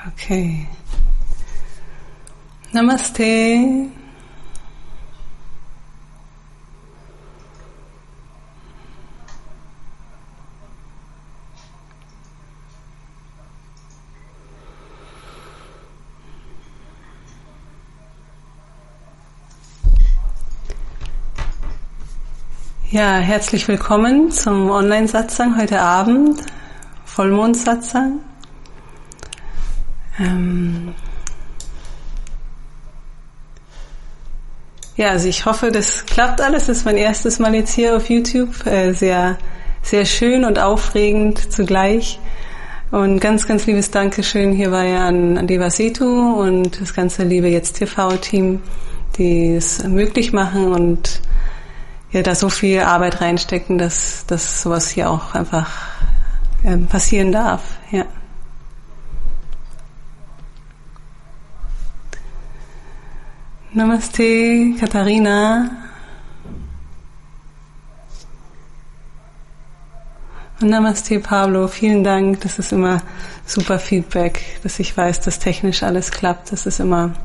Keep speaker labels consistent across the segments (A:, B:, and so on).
A: Okay. Namaste. Ja, herzlich willkommen zum Online-Satsang heute Abend, Vollmond-Satsang. Ja, also ich hoffe, das klappt alles. Das ist mein erstes Mal jetzt hier auf YouTube. Sehr, sehr schön und aufregend zugleich. Und ganz, ganz liebes Dankeschön hierbei an Devasetu und das ganze liebe Jetzt TV-Team, die es möglich machen und ja, da so viel Arbeit reinstecken, dass sowas hier auch einfach passieren darf. Ja. Namaste, Katharina. Und Namaste, Pablo. Vielen Dank. Das ist immer super Feedback, dass ich weiß, dass technisch alles klappt. Das ist immer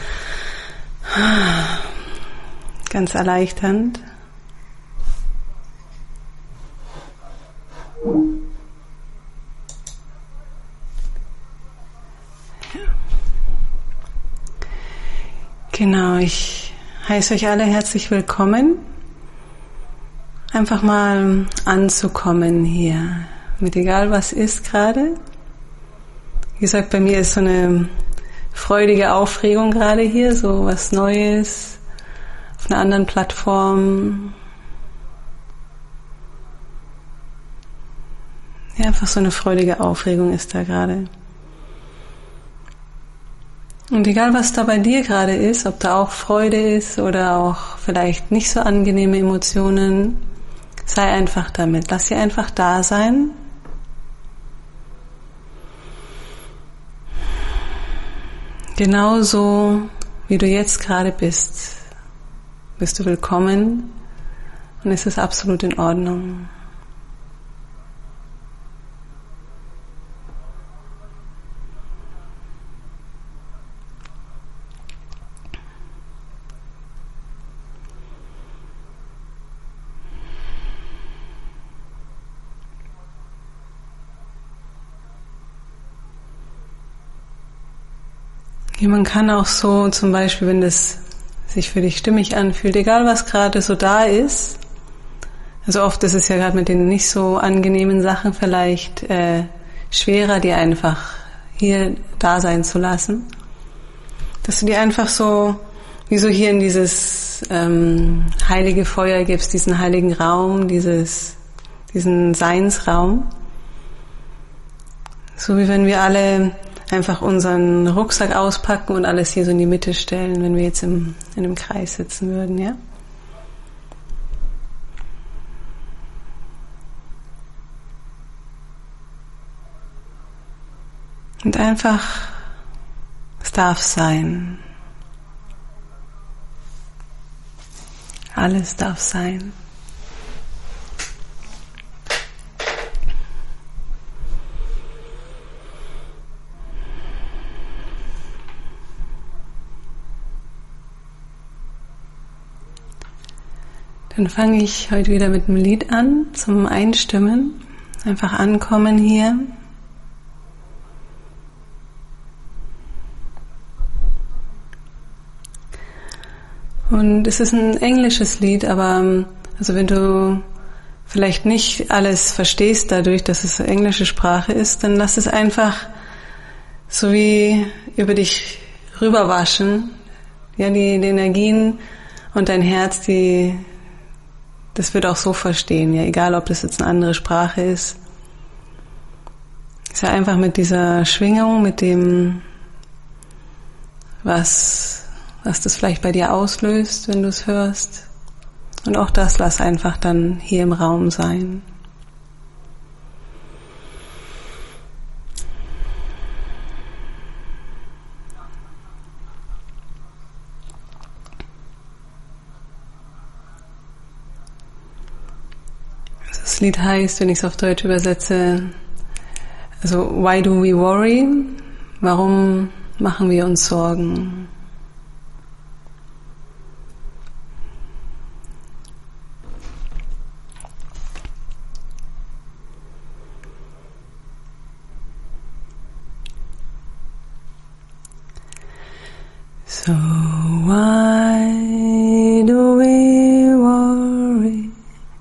A: ganz erleichternd. Genau, ich heiße euch alle herzlich willkommen. Einfach mal anzukommen hier, mit egal was ist gerade. Wie gesagt, bei mir ist so eine freudige Aufregung gerade hier, so was Neues auf einer anderen Plattform. Ja, einfach so eine freudige Aufregung ist da gerade. Und egal, was da bei dir gerade ist, ob da auch Freude ist oder auch vielleicht nicht so angenehme Emotionen, sei einfach damit. Lass sie einfach da sein. Genauso, wie du jetzt gerade bist du willkommen und es ist absolut in Ordnung. Ja, man kann auch so zum Beispiel, wenn das sich für dich stimmig anfühlt, egal was gerade so da ist, also oft ist es ja gerade mit den nicht so angenehmen Sachen vielleicht schwerer, die einfach hier da sein zu lassen, dass du dir einfach so, wie so hier in dieses heilige Feuer gibst, diesen heiligen Raum, diesen Seinsraum, so wie wenn wir alle einfach unseren Rucksack auspacken und alles hier so in die Mitte stellen, wenn wir jetzt in einem Kreis sitzen würden, ja? Und einfach, es darf sein. Alles darf sein. Dann fange ich heute wieder mit einem Lied an zum Einstimmen. Einfach ankommen hier. Und es ist ein englisches Lied, aber also wenn du vielleicht nicht alles verstehst dadurch, dass es englische Sprache ist, dann lass es einfach so wie über dich rüberwaschen. Ja, die Energien und dein Herz, das wird auch so verstehen, ja, egal ob das jetzt eine andere Sprache ist. Ist ja einfach mit dieser Schwingung, mit dem, was das vielleicht bei dir auslöst, wenn du es hörst. Und auch das lass einfach dann hier im Raum sein. Das Lied heißt, wenn ich es auf Deutsch übersetze, also Why Do We Worry? Warum machen wir uns Sorgen? So why do we worry?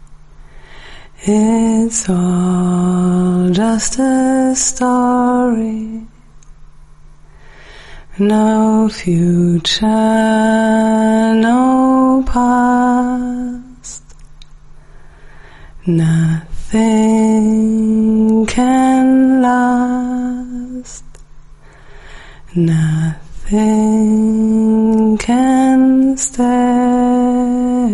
A: It's all just a story. No future, no past. Nothing can last. Nothing can stay.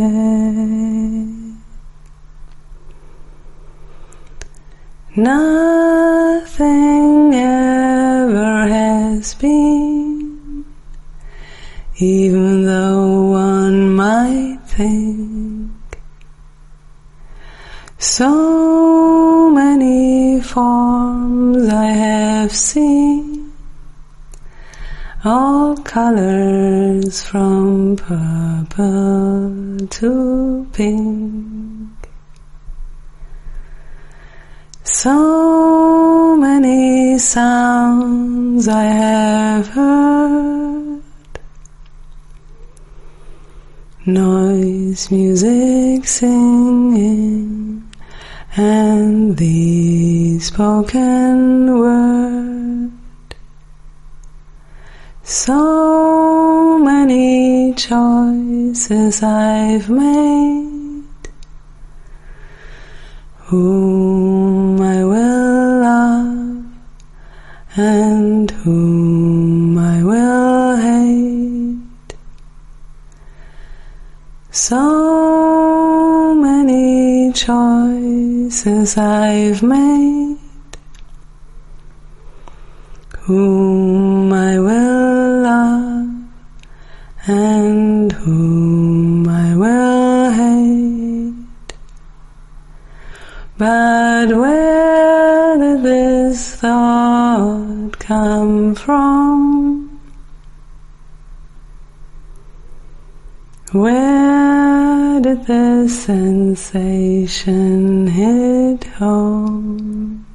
A: Nothing ever has been, even though one might think. So many forms I have seen, all colors from purple to pink. So many sounds I have heard, noise, music, singing, and the spoken word. So many choices I've made, whom I will love and whom I will hate. So many choices I've made, whom I will love and whom I will hate. But where did this thought come from? Where did the sensation hit home?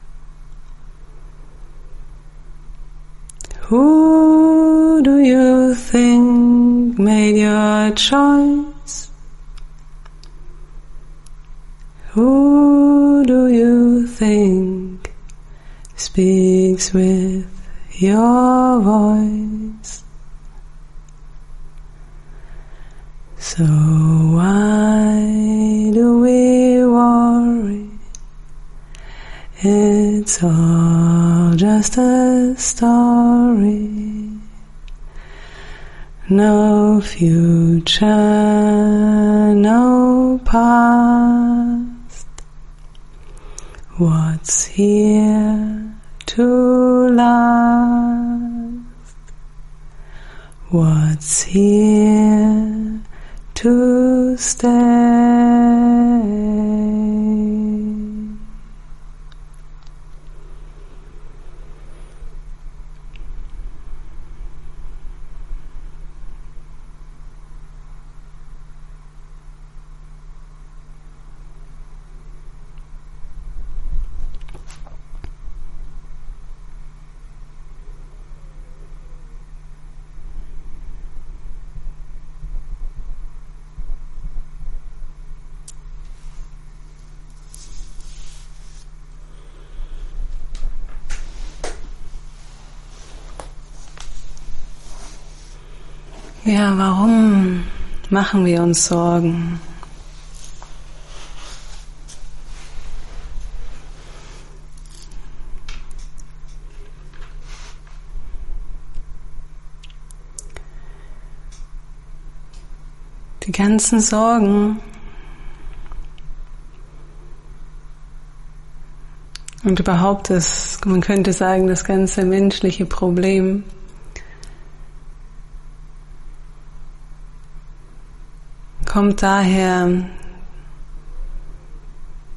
A: Who do you think made your choice? Who do you think speaks with your voice? So why do we worry? It's all just a story. No future, no past. What's here to last? What's here to stay? Ja, warum machen wir uns Sorgen? Die ganzen Sorgen und überhaupt man könnte sagen, das ganze menschliche Problem kommt daher,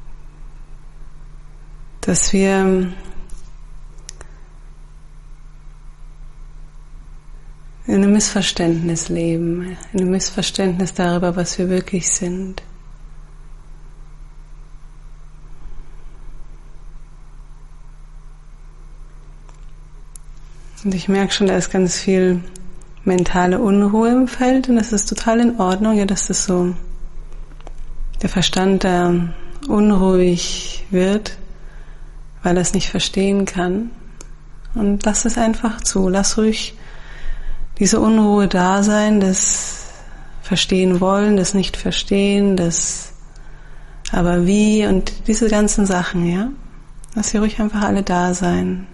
A: dass wir in einem Missverständnis leben, in einem Missverständnis darüber, was wir wirklich sind. Und ich merke schon, da ist ganz viel mentale Unruhe im Feld und das ist total in Ordnung, ja, dass das so der Verstand da unruhig wird, weil er es nicht verstehen kann. Und lass es einfach zu, lass ruhig diese Unruhe da sein, das Verstehen wollen, das Nicht-Verstehen, das aber wie und diese ganzen Sachen, ja. Lass sie ruhig einfach alle da sein.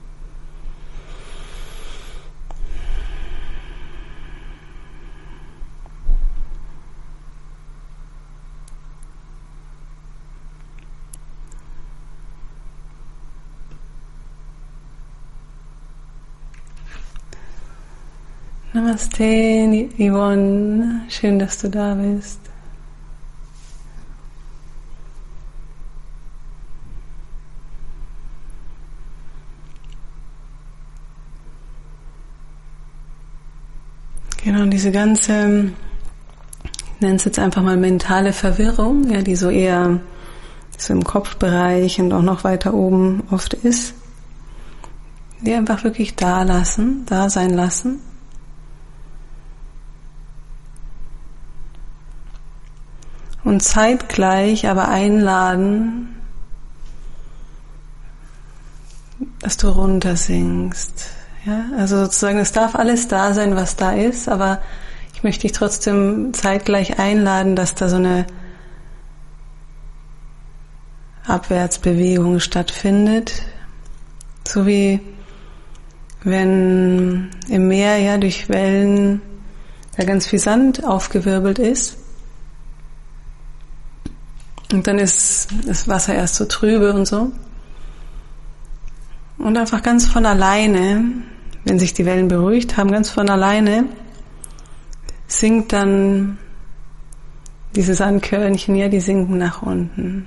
A: Namaste, Yvonne, schön, dass du da bist. Genau, diese ganze, ich nenne es jetzt einfach mal mentale Verwirrung, ja, die so eher so im Kopfbereich und auch noch weiter oben oft ist, die einfach wirklich da sein lassen. Und zeitgleich aber einladen, dass du runtersinkst. Ja? Also sozusagen, es darf alles da sein, was da ist, aber ich möchte dich trotzdem zeitgleich einladen, dass da so eine Abwärtsbewegung stattfindet. So wie wenn im Meer ja durch Wellen da ganz viel Sand aufgewirbelt ist. Und dann ist das Wasser erst so trübe und so. Und einfach ganz von alleine, wenn sich die Wellen beruhigt haben, ganz von alleine sinkt dann diese Sandkörnchen, ja, die sinken nach unten.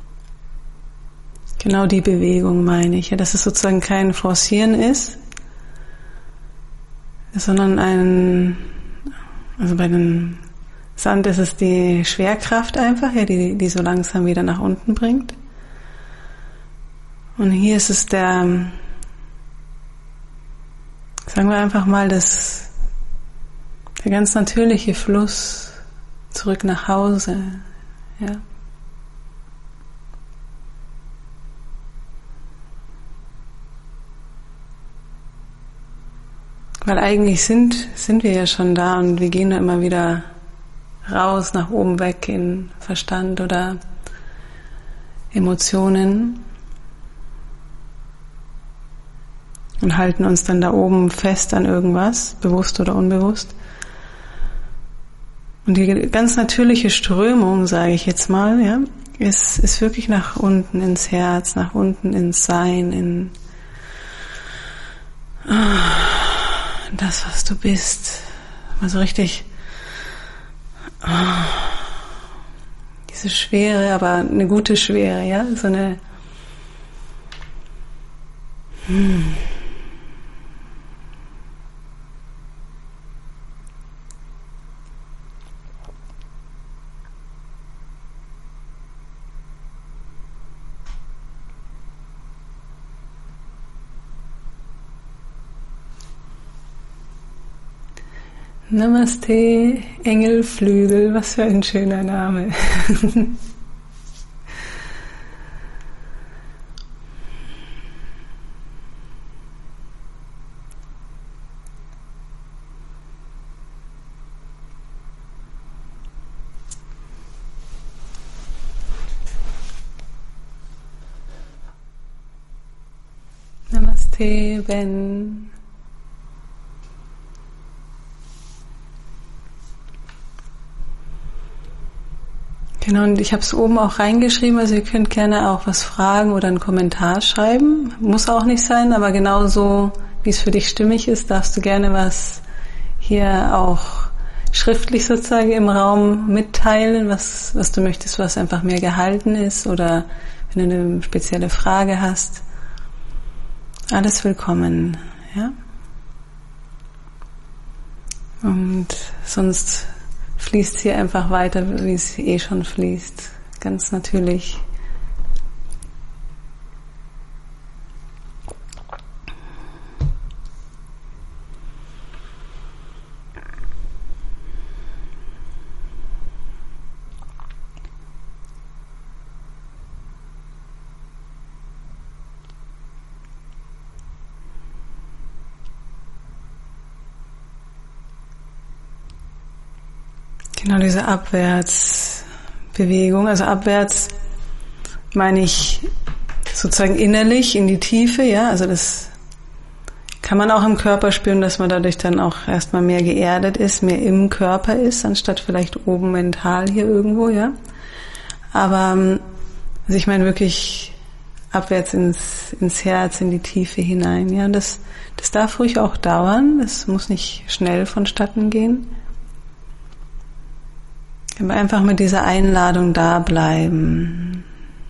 A: Genau die Bewegung meine ich, ja, dass es sozusagen kein Forcieren ist, sondern also bei den Sand ist es die Schwerkraft einfach, ja, die so langsam wieder nach unten bringt. Und hier ist es sagen wir einfach mal, der ganz natürliche Fluss zurück nach Hause, ja. Weil eigentlich sind wir ja schon da und wir gehen da immer wieder raus, nach oben weg in Verstand oder Emotionen und halten uns dann da oben fest an irgendwas, bewusst oder unbewusst. Und die ganz natürliche Strömung, sage ich jetzt mal, ja, ist wirklich nach unten ins Herz, nach unten ins Sein, in das, was du bist. Also richtig diese Schwere, aber eine gute Schwere, ja, so eine Namaste, Engelflügel, was für ein schöner Name. Namaste, Ben. Genau, und ich habe es oben auch reingeschrieben, also ihr könnt gerne auch was fragen oder einen Kommentar schreiben. Muss auch nicht sein, aber genauso, wie es für dich stimmig ist, darfst du gerne was hier auch schriftlich sozusagen im Raum mitteilen, was du möchtest, was einfach mehr gehalten ist oder wenn du eine spezielle Frage hast. Alles willkommen, ja. Und sonst fließt es hier einfach weiter, wie es eh schon fließt. Ganz natürlich. Genau, diese Abwärtsbewegung. Also abwärts meine ich sozusagen innerlich in die Tiefe, ja. Also das kann man auch im Körper spüren, dass man dadurch dann auch erstmal mehr geerdet ist, mehr im Körper ist, anstatt vielleicht oben mental hier irgendwo, ja. Aber also ich meine wirklich abwärts ins Herz, in die Tiefe hinein, ja. Und das darf ruhig auch dauern. Das muss nicht schnell vonstatten gehen. Aber einfach mit dieser Einladung da bleiben.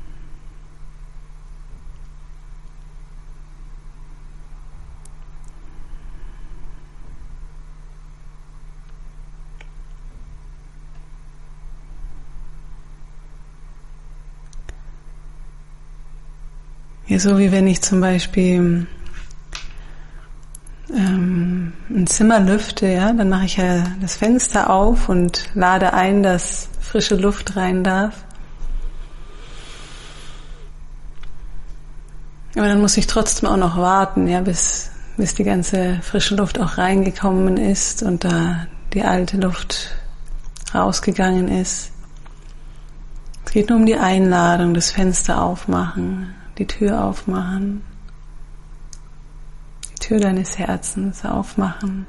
A: Ja, so wie wenn ich zum Beispiel ein Zimmer lüfte, ja, dann mache ich ja das Fenster auf und lade ein, dass frische Luft rein darf. Aber dann muss ich trotzdem auch noch warten, ja, bis die ganze frische Luft auch reingekommen ist und da die alte Luft rausgegangen ist. Es geht nur um die Einladung, das Fenster aufmachen, die Tür aufmachen. Tür deines Herzens aufmachen.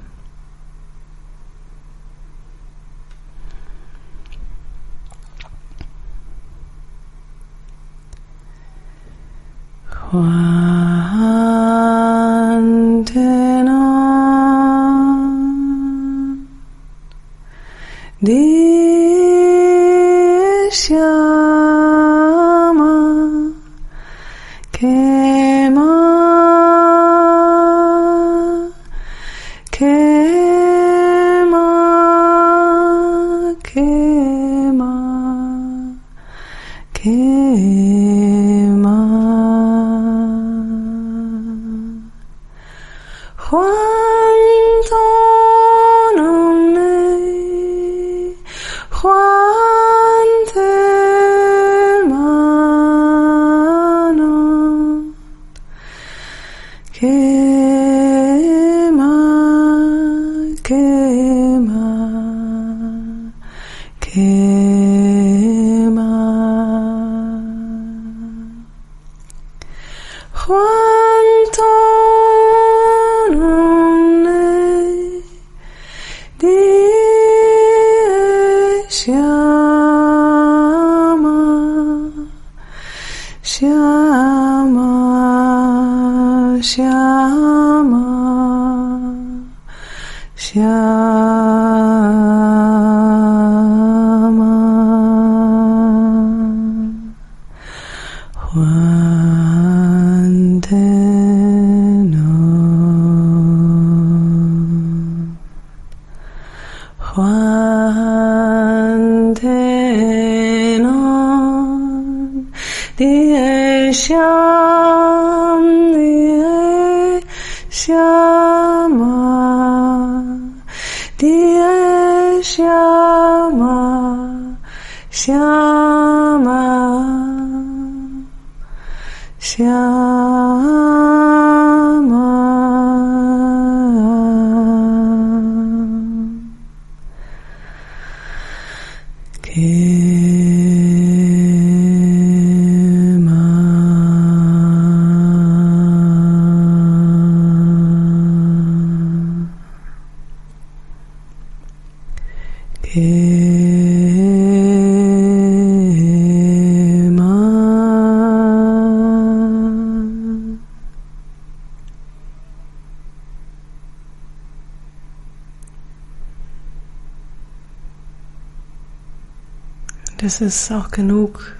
A: Das ist auch genug,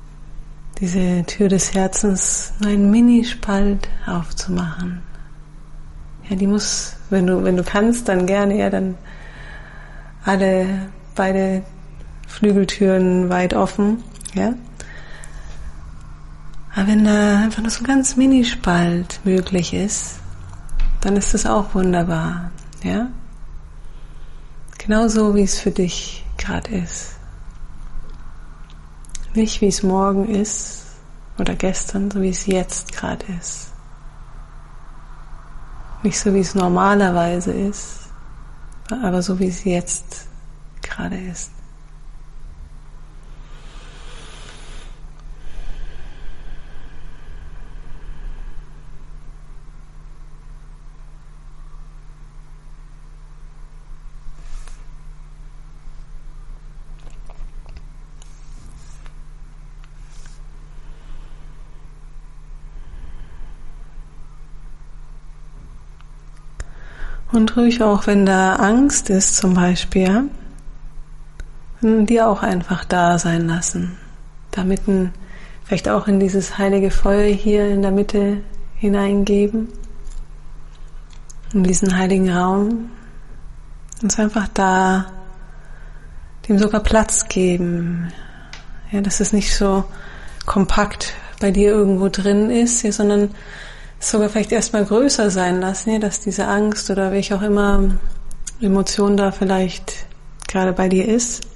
A: diese Tür des Herzens nur einen Minispalt aufzumachen. Ja, die muss, wenn du kannst, dann gerne, ja, dann beide Flügeltüren weit offen, ja. Aber wenn da einfach nur so ein ganz Minispalt möglich ist, dann ist das auch wunderbar, ja. Genauso wie es für dich gerade ist. Nicht wie es morgen ist oder gestern, so wie es jetzt gerade ist. Nicht so wie es normalerweise ist, aber so wie es jetzt gerade ist. Und ruhig auch, wenn da Angst ist zum Beispiel, die auch einfach da sein lassen. Da mitten, vielleicht auch in dieses heilige Feuer hier in der Mitte hineingeben, in diesen heiligen Raum. Und es einfach da, dem sogar Platz geben. Ja, dass es nicht so kompakt bei dir irgendwo drin ist, ja, sondern sogar vielleicht erstmal größer sein lassen, ja, dass diese Angst oder welche auch immer Emotion da vielleicht gerade bei dir ist,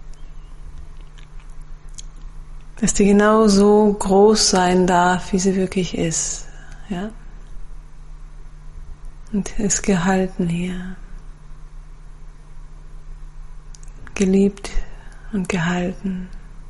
A: dass die genau so groß sein darf, wie sie wirklich ist, ja, und ist gehalten hier, geliebt und gehalten.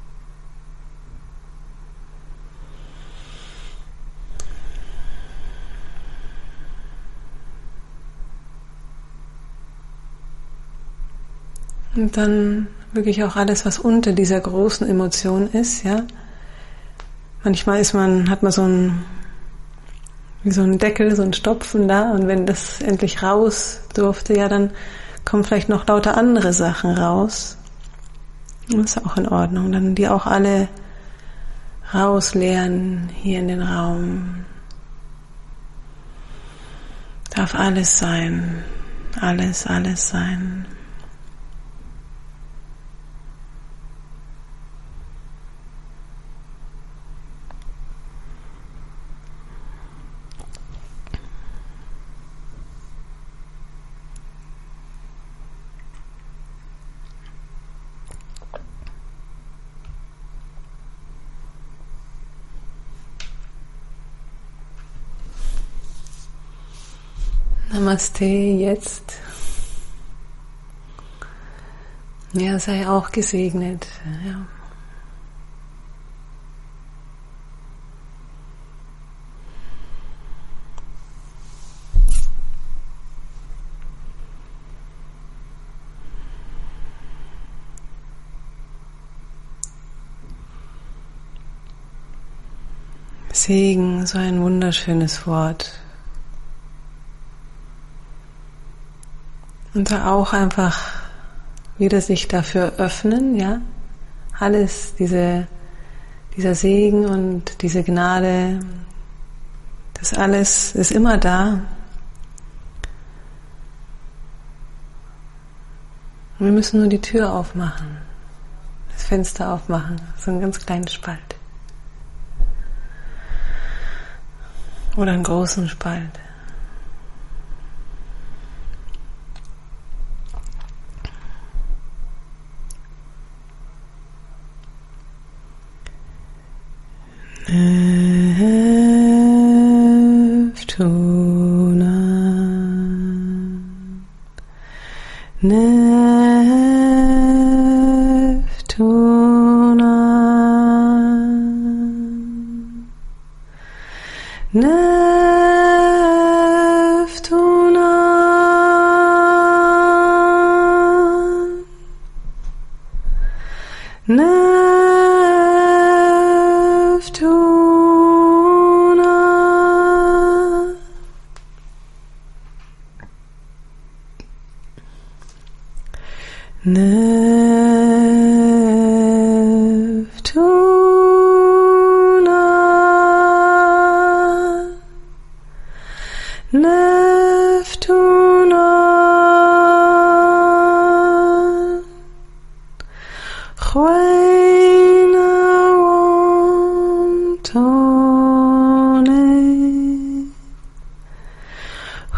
A: Und dann wirklich auch alles, was unter dieser großen Emotion ist, ja. Manchmal hat man wie so ein Deckel, so ein Stopfen da, und wenn das endlich raus durfte, ja, dann kommen vielleicht noch lauter andere Sachen raus. Das ist auch in Ordnung. Dann die auch alle rausleeren hier in den Raum. Darf alles sein. Alles sein. Namaste jetzt. Ja, sei auch gesegnet. Ja. Segen, so ein wunderschönes Wort. Und da auch einfach wieder sich dafür öffnen, ja. Alles, dieser Segen und diese Gnade, das alles ist immer da. Und wir müssen nur die Tür aufmachen, das Fenster aufmachen, so einen ganz kleinen Spalt. Oder einen großen Spalt.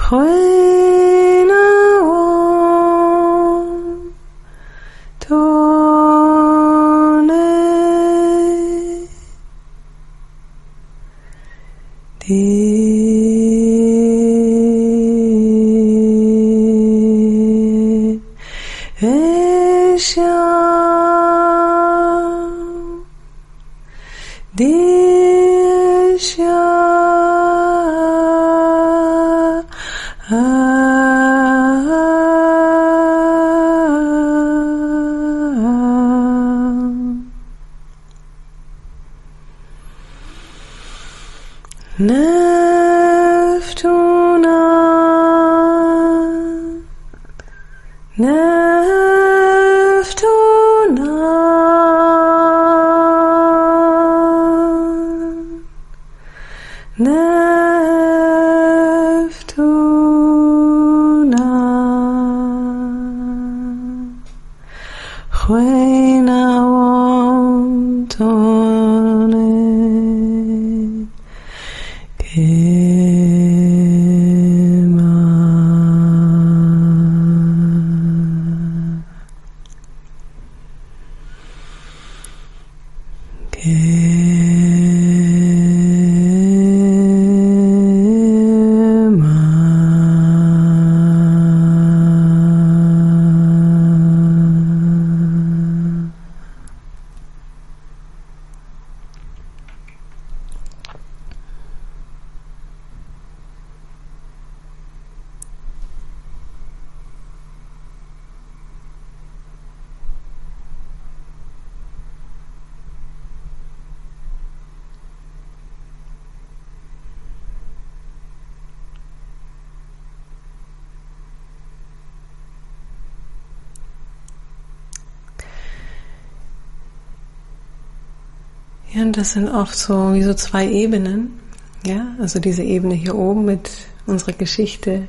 A: Ja, und das sind oft so wie so zwei Ebenen. Ja, also diese Ebene hier oben mit unserer Geschichte,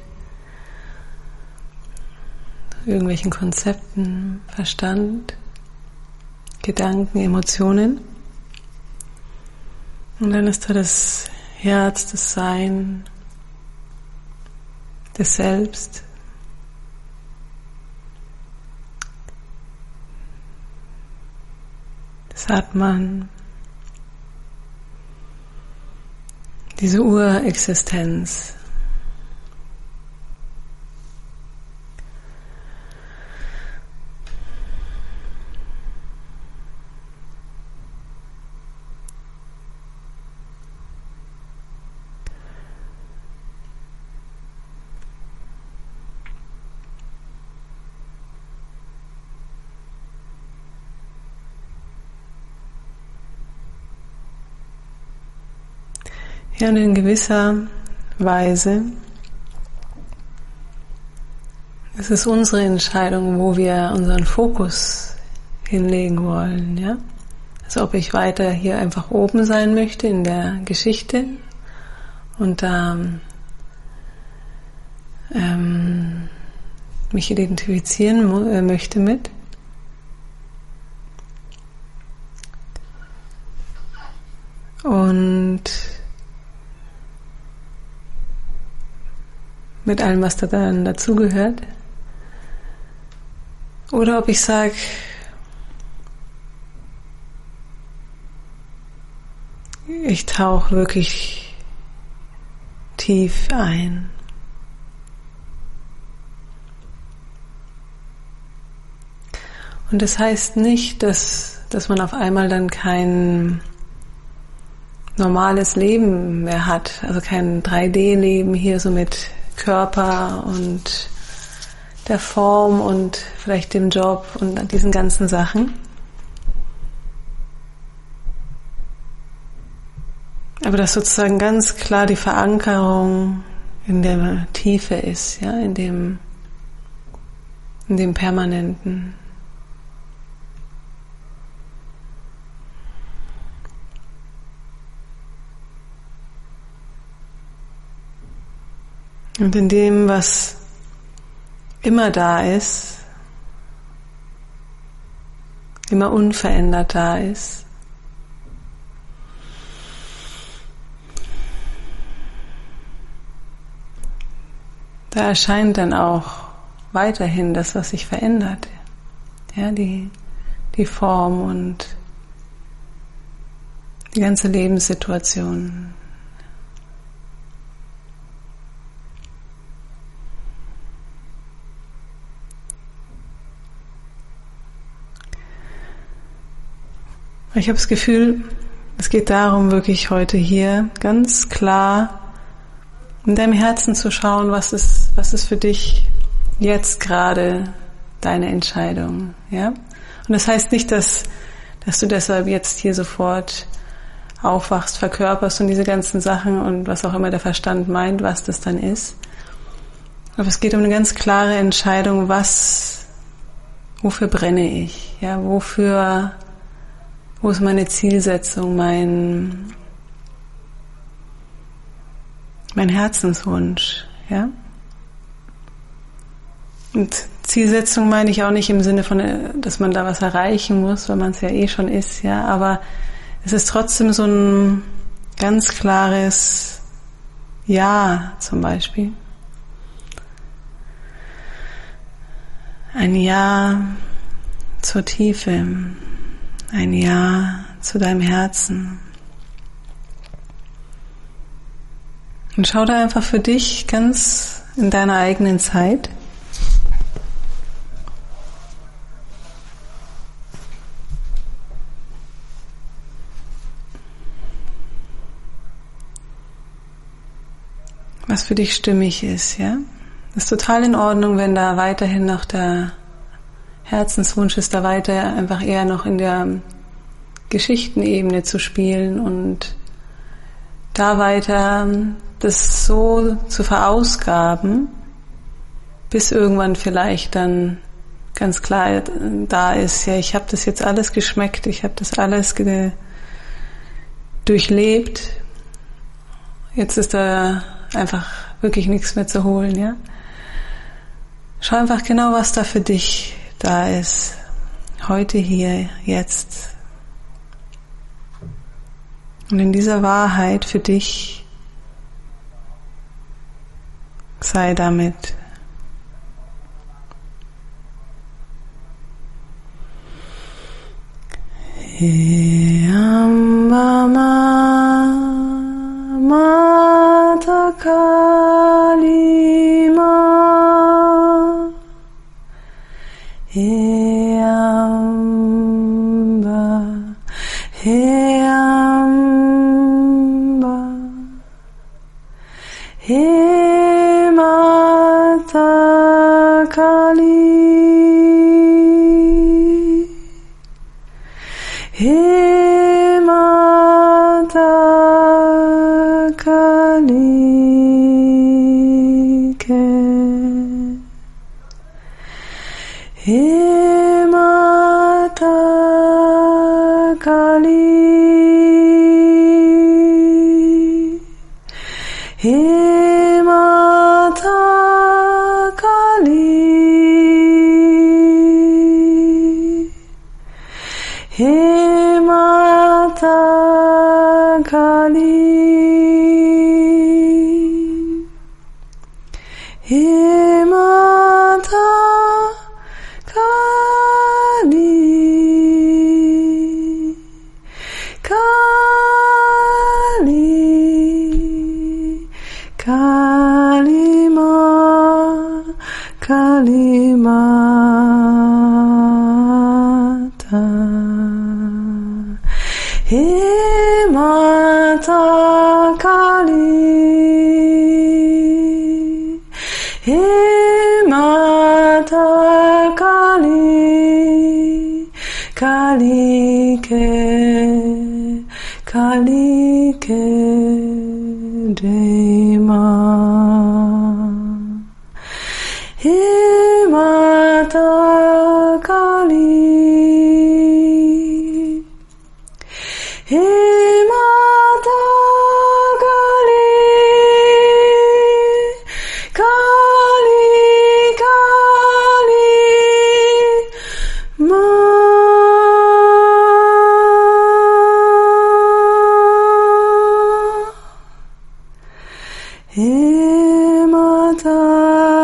A: irgendwelchen Konzepten, Verstand, Gedanken, Emotionen. Und dann ist da das Herz, das Sein, das Selbst. Das Atman. Diese Urexistenz. Ja, und in gewisser Weise ist es unsere Entscheidung, wo wir unseren Fokus hinlegen wollen, ja. Also ob ich weiter hier einfach oben sein möchte in der Geschichte und da mich identifizieren möchte mit. Und mit allem, was da dann dazugehört. Oder ob ich sage, ich tauche wirklich tief ein. Und das heißt nicht, dass man auf einmal dann kein normales Leben mehr hat, also kein 3D-Leben hier so mit Körper und der Form und vielleicht dem Job und diesen ganzen Sachen. Aber dass sozusagen ganz klar die Verankerung in der Tiefe ist, ja, in dem Permanenten. Und in dem, was immer da ist, immer unverändert da ist. da erscheint dann auch weiterhin das, was sich verändert. Ja, die Form und die ganze Lebenssituation. Ich habe das Gefühl, es geht darum, wirklich heute hier ganz klar in deinem Herzen zu schauen, was ist für dich jetzt gerade deine Entscheidung, ja? Und das heißt nicht, dass du deshalb jetzt hier sofort aufwachst, verkörperst und diese ganzen Sachen und was auch immer der Verstand meint, was das dann ist. Aber es geht um eine ganz klare Entscheidung, wofür brenne ich, ja? Wo ist meine Zielsetzung, mein Herzenswunsch, ja? Und Zielsetzung meine ich auch nicht im Sinne von, dass man da was erreichen muss, weil man es ja eh schon ist, ja, aber es ist trotzdem so ein ganz klares Ja zum Beispiel. Ein Ja zur Tiefe, ein Ja zu deinem Herzen. Und schau da einfach für dich ganz in deiner eigenen Zeit. Was für dich stimmig ist, ja? Das ist total in Ordnung, wenn da weiterhin noch der Herzenswunsch ist, da weiter einfach eher noch in der Geschichtenebene zu spielen und da weiter das so zu verausgaben, bis irgendwann vielleicht dann ganz klar da ist, ja, ich habe das jetzt alles geschmeckt, ich habe das alles durchlebt, jetzt ist da einfach wirklich nichts mehr zu holen, ja. Schau einfach genau, was da für dich da ist, heute, hier, jetzt. Und in dieser Wahrheit für dich sei damit. Mata Kali Ma Amba Mata Kali Mata Kali Mata Kali Mata Kali Mata Kali Mata Kali Kalike Dema Mata Kali Mata Kali Kali Kali Ma Mata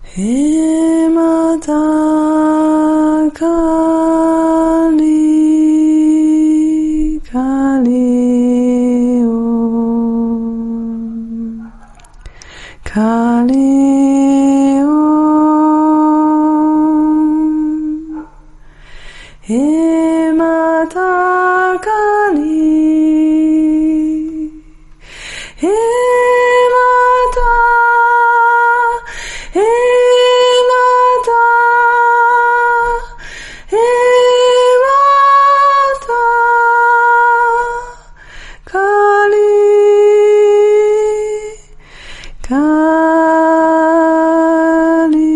A: Hemata Kali Kali Om Kali Om Hemata Kali Hemata Hemata Hemata Kali Kali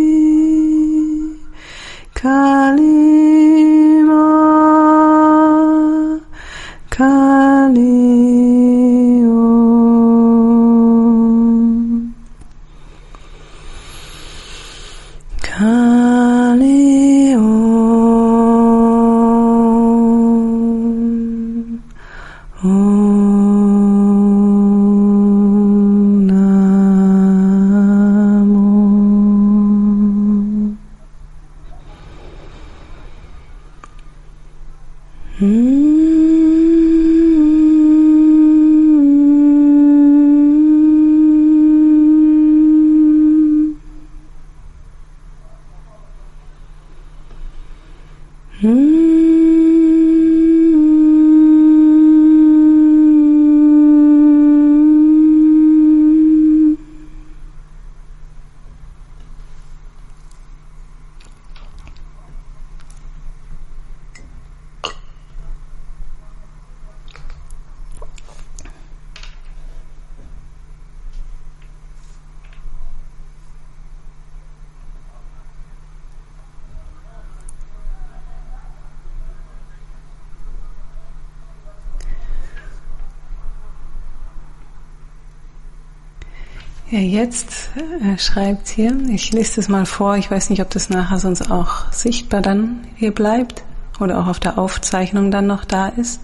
A: Kali Ma Kali Om Kali Om Om Namo Ja, jetzt schreibt hier, ich lese das mal vor, ich weiß nicht, ob das nachher sonst auch sichtbar dann hier bleibt oder auch auf der Aufzeichnung dann noch da ist.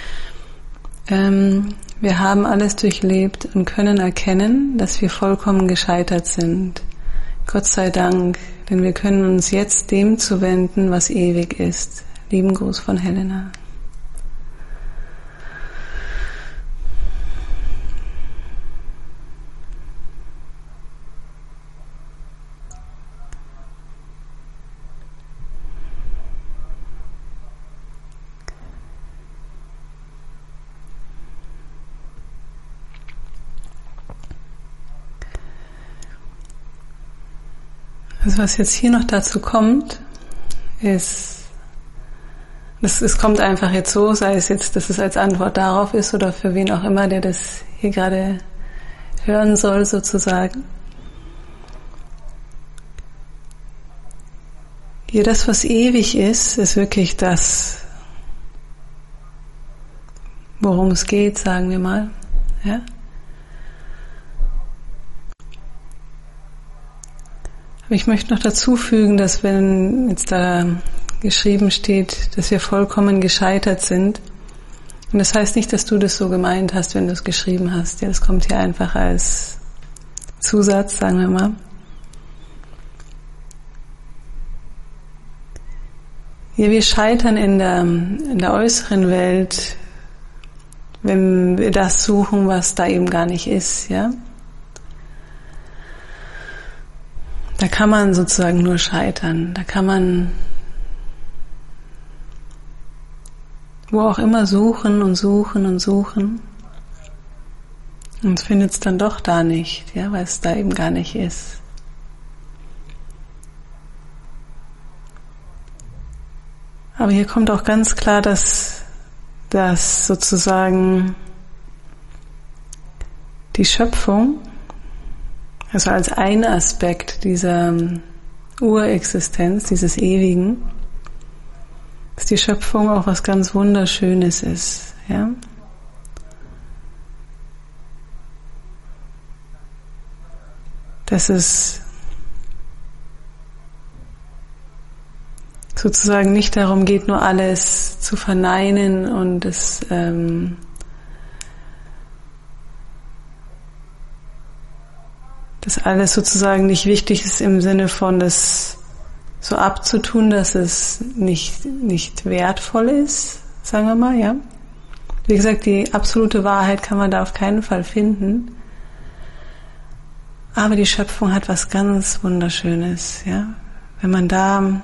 A: Wir haben alles durchlebt und können erkennen, dass wir vollkommen gescheitert sind. Gott sei Dank, denn wir können uns jetzt dem zuwenden, was ewig ist. Lieben Gruß von Helena. Also was jetzt hier noch dazu kommt, ist, es kommt einfach jetzt so, sei es jetzt, dass es als Antwort darauf ist oder für wen auch immer, der das hier gerade hören soll sozusagen. Hier das, was ewig ist wirklich das, worum es geht, sagen wir mal. Ja? Aber ich möchte noch dazu fügen, dass wenn jetzt da geschrieben steht, dass wir vollkommen gescheitert sind, und das heißt nicht, dass du das so gemeint hast, wenn du es geschrieben hast. Ja, das kommt hier einfach als Zusatz, sagen wir mal. Ja, wir scheitern in der äußeren Welt, wenn wir das suchen, was da eben gar nicht ist, ja. Da kann man sozusagen nur scheitern. Da kann man wo auch immer suchen und suchen und suchen und findet es dann doch da nicht, ja, weil es da eben gar nicht ist. Aber hier kommt auch ganz klar, dass sozusagen die Schöpfung, also als ein Aspekt dieser Urexistenz, dieses Ewigen, dass die Schöpfung auch was ganz Wunderschönes ist, ja. Dass es sozusagen nicht darum geht, nur alles zu verneinen und es dass alles sozusagen nicht wichtig ist im Sinne von das so abzutun, dass es nicht wertvoll ist, sagen wir mal, ja. Wie gesagt, die absolute Wahrheit kann man da auf keinen Fall finden. Aber die Schöpfung hat was ganz Wunderschönes, ja. Wenn man da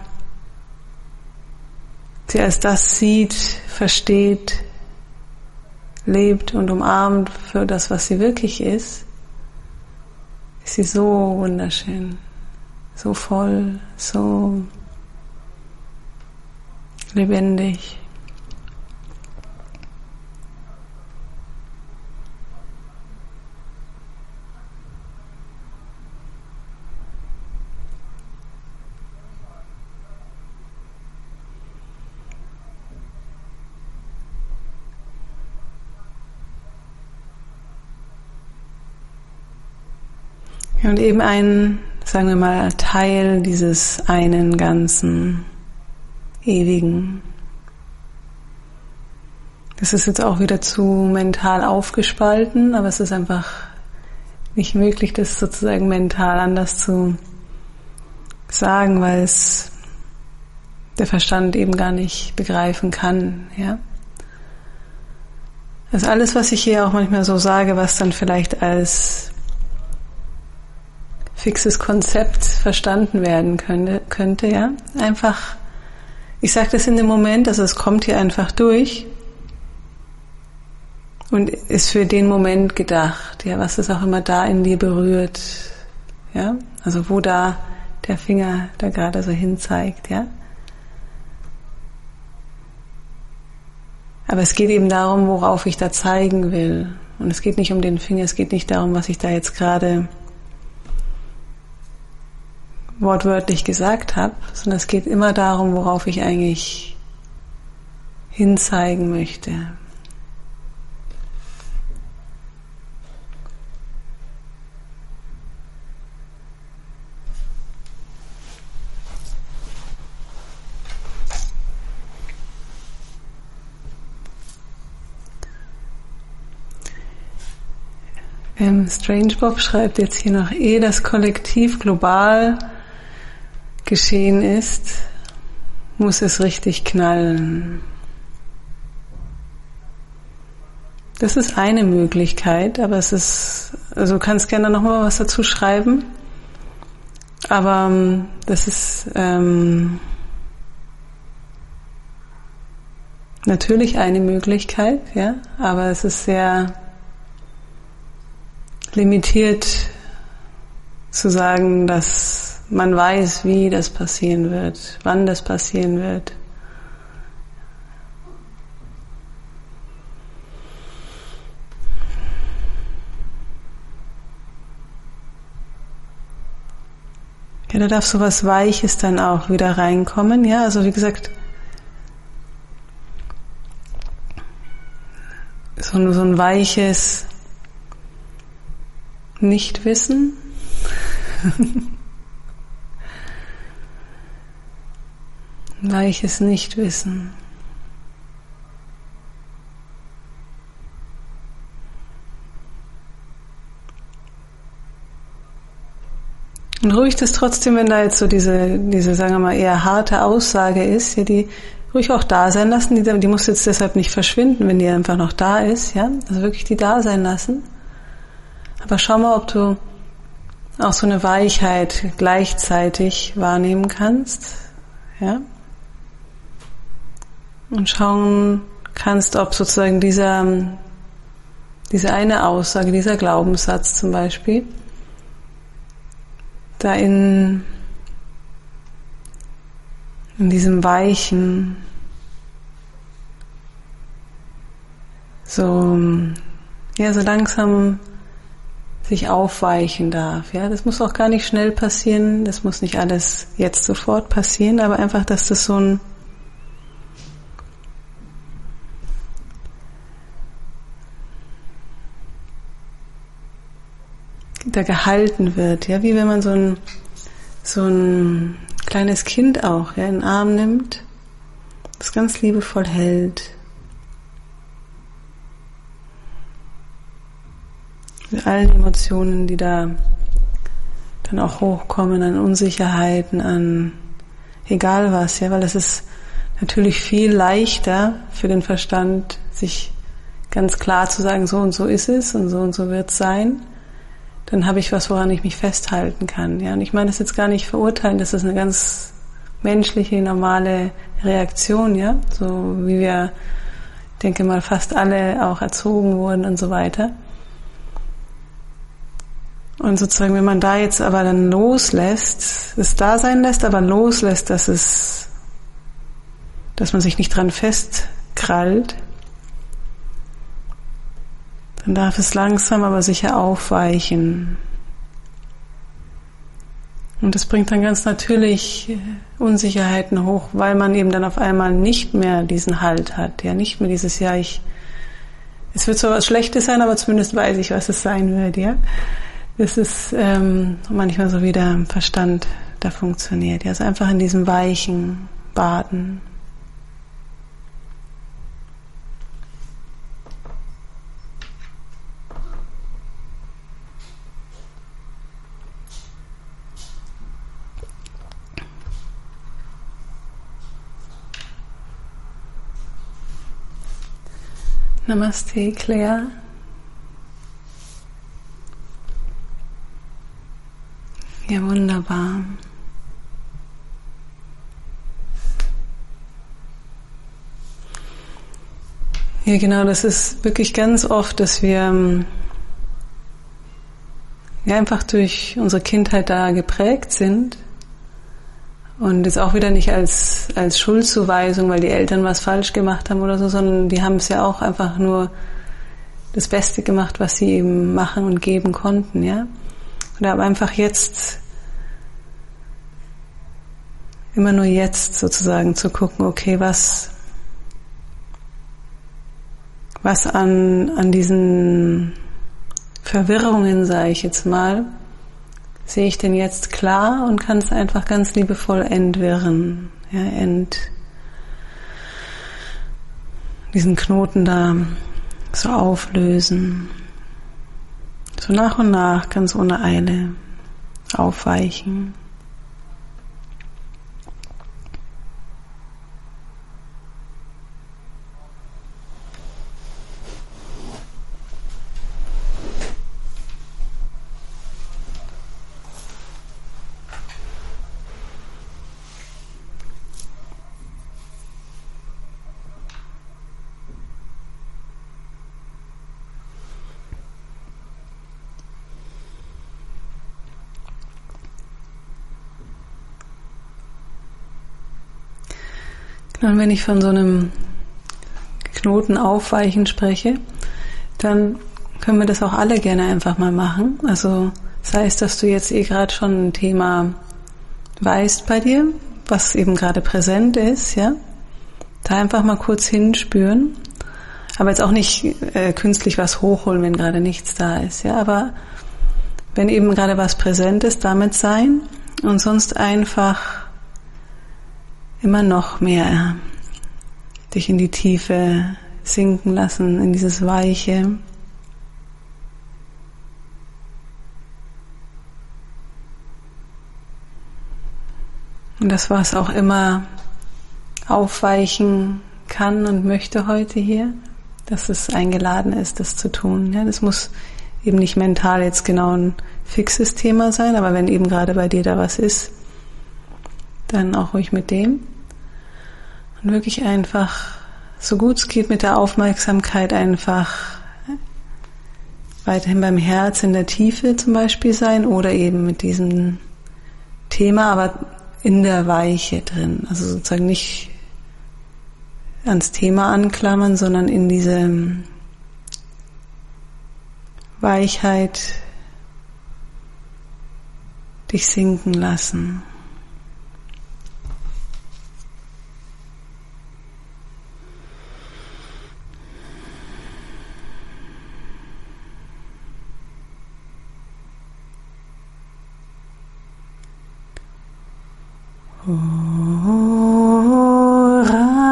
A: sie als das sieht, versteht, lebt und umarmt für das, was sie wirklich ist sie so wunderschön, so voll, so lebendig. Ja, und eben ein, sagen wir mal, Teil dieses einen ganzen Ewigen. Das ist jetzt auch wieder zu mental aufgespalten, aber es ist einfach nicht möglich, das sozusagen mental anders zu sagen, weil es der Verstand eben gar nicht begreifen kann, ja. Also alles, was ich hier auch manchmal so sage, was dann vielleicht als fixes Konzept verstanden werden könnte, ja. Einfach, ich sage das in dem Moment, also es kommt hier einfach durch und ist für den Moment gedacht, ja, was es auch immer da in dir berührt, ja. Also wo da der Finger da gerade so hin zeigt, ja. Aber es geht eben darum, worauf ich da zeigen will. Und es geht nicht um den Finger, es geht nicht darum, was ich da jetzt gerade wortwörtlich gesagt habe, sondern es geht immer darum, worauf ich eigentlich hinzeigen möchte. Strange Bob schreibt jetzt hier noch, ehe das Kollektiv global geschehen ist, muss es richtig knallen. Das ist eine Möglichkeit, aber es ist, also du kannst gerne nochmal was dazu schreiben, aber das ist natürlich eine Möglichkeit, ja, aber es ist sehr limitiert zu sagen, dass man weiß, wie das passieren wird, wann das passieren wird. Ja, da darf so was Weiches dann auch wieder reinkommen, ja, also wie gesagt, so ein weiches Nichtwissen. Weiches Nichtwissen. Und ruhig das trotzdem, wenn da jetzt so diese, sagen wir mal, eher harte Aussage ist, ja, die ruhig auch da sein lassen, die muss jetzt deshalb nicht verschwinden, wenn die einfach noch da ist, ja, also wirklich die da sein lassen. Aber schau mal, ob du auch so eine Weichheit gleichzeitig wahrnehmen kannst, ja. Und schauen kannst, ob sozusagen diese eine Aussage, dieser Glaubenssatz zum Beispiel, da in diesem Weichen so langsam sich aufweichen darf. Ja, das muss auch gar nicht schnell passieren, das muss nicht alles jetzt sofort passieren, aber einfach, dass das so da gehalten wird, ja, wie wenn man so ein kleines Kind auch, ja, in den Arm nimmt, das ganz liebevoll hält. Mit allen Emotionen, die da dann auch hochkommen an Unsicherheiten, an egal was, ja, weil es ist natürlich viel leichter für den Verstand, sich ganz klar zu sagen, so und so ist es und so wird es sein. Dann habe ich was, woran ich mich festhalten kann. Ja, und ich meine das jetzt gar nicht verurteilen, das ist eine ganz menschliche, normale Reaktion, ja, so wie wir, denke mal, fast alle auch erzogen wurden und so weiter. Und sozusagen, wenn man da jetzt aber dann loslässt, es da sein lässt, aber loslässt, dass man sich nicht dran festkrallt, dann darf es langsam aber sicher aufweichen. Und das bringt dann ganz natürlich Unsicherheiten hoch, weil man eben dann auf einmal nicht mehr diesen Halt hat, ja, nicht mehr dieses, ja, es wird zwar was Schlechtes sein, aber zumindest weiß ich, was es sein wird, ja. Das ist manchmal so wie der Verstand da funktioniert, ja, also einfach in diesem weichen Baden. Namaste, Claire. Ja, wunderbar. Ja, genau, das ist wirklich ganz oft, dass wir ja einfach durch unsere Kindheit da geprägt sind und jetzt auch wieder nicht als Schuldzuweisung, weil die Eltern was falsch gemacht haben oder so, sondern die haben es ja auch einfach nur das Beste gemacht, was sie eben machen und geben konnten, ja. Und aber einfach jetzt, immer nur jetzt sozusagen zu gucken, okay, was an diesen Verwirrungen, sage ich jetzt mal, sehe ich denn jetzt klar und kann es einfach ganz liebevoll entwirren, ja, diesen Knoten da so auflösen, so nach und nach, ganz ohne Eile, aufweichen. Und wenn ich von so einem Knoten aufweichen spreche, dann können wir das auch alle gerne einfach mal machen. Also sei es, dass du jetzt gerade schon ein Thema weißt bei dir, was eben gerade präsent ist, ja, da einfach mal kurz hinspüren, aber jetzt auch nicht künstlich was hochholen, wenn gerade nichts da ist, ja, aber wenn eben gerade was präsent ist, damit sein und sonst einfach immer noch mehr dich in die Tiefe sinken lassen, in dieses Weiche. Und das, was auch immer aufweichen kann und möchte heute hier, dass es eingeladen ist, das zu tun. Ja, das muss eben nicht mental jetzt genau ein fixes Thema sein, aber wenn eben gerade bei dir da was ist, dann auch ruhig mit dem. Und wirklich einfach, so gut es geht, mit der Aufmerksamkeit einfach weiterhin beim Herz in der Tiefe zum Beispiel sein oder eben mit diesem Thema, aber in der Weiche drin. Also sozusagen nicht ans Thema anklammern, sondern in diese Weichheit dich sinken lassen. Oh,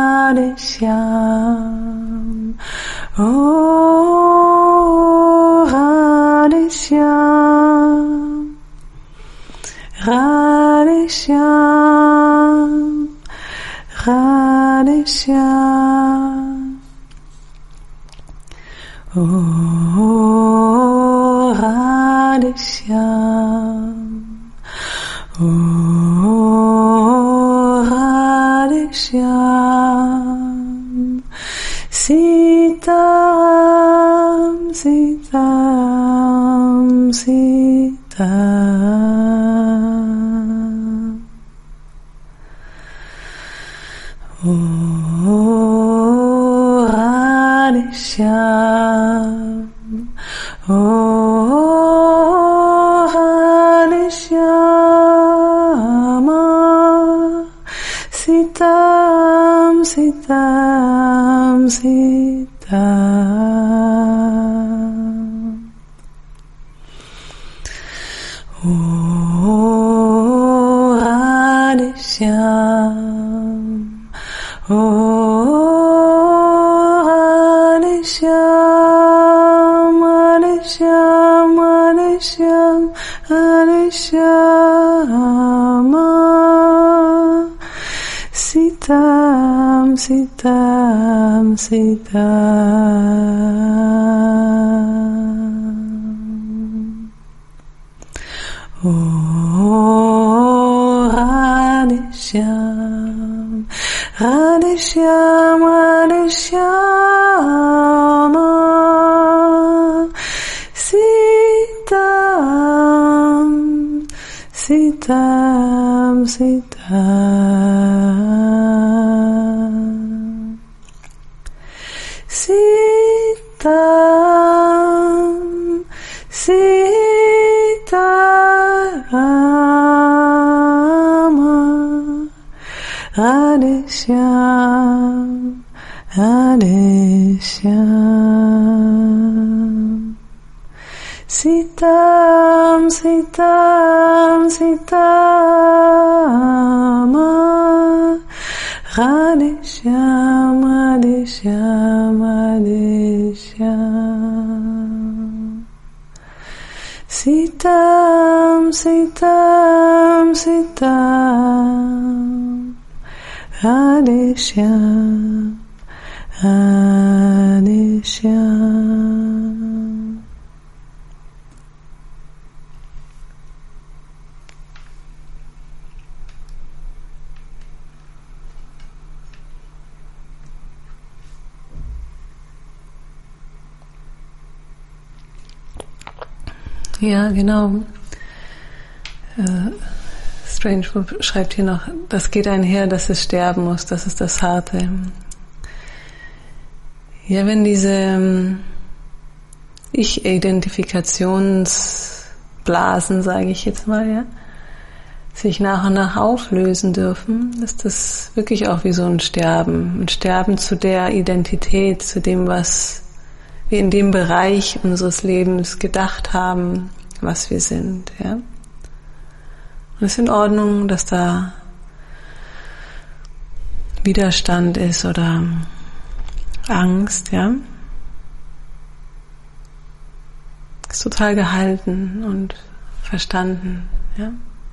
A: Radhishyam, oh, Radhishyam, Radhishyam, Radhishyam. Oh, Radhishyam. Oh, Radhishyam. Sitaram, Sitaram, Sitaram. Oh, Radhishyam. Oh, Radhishyam. Sitam, Sitam, Sitam. Oh, Radhishyam. Oh, Radhishyam, Radhishyam, Radhishyam, Radhishyam. Sitam, Sitam, Sitam. Oh, Radhishyam, Radhishyam, Radhishyam. Sitam, Sitam, Sitam. Sitam, Sitam. Radhishyam, Radhishyam. Sitam, Sitam, Sitam. Radhishyam, Radhishyam, Radhishyam. Sitam, Sitam, Sitam. Radhishyam, Radhishyam. Ja, genau. Strange schreibt hier noch, das geht einher, dass es sterben muss, das ist das Harte. Ja, wenn diese Ich-Identifikationsblasen, sage ich jetzt mal, ja, sich nach und nach auflösen dürfen, ist das wirklich auch wie so ein Sterben zu der Identität, zu dem, was wir in dem Bereich unseres Lebens gedacht haben, was wir sind, ja. Und es ist in Ordnung, dass da Widerstand ist oder Angst, ja. Ist total gehalten und verstanden, ja.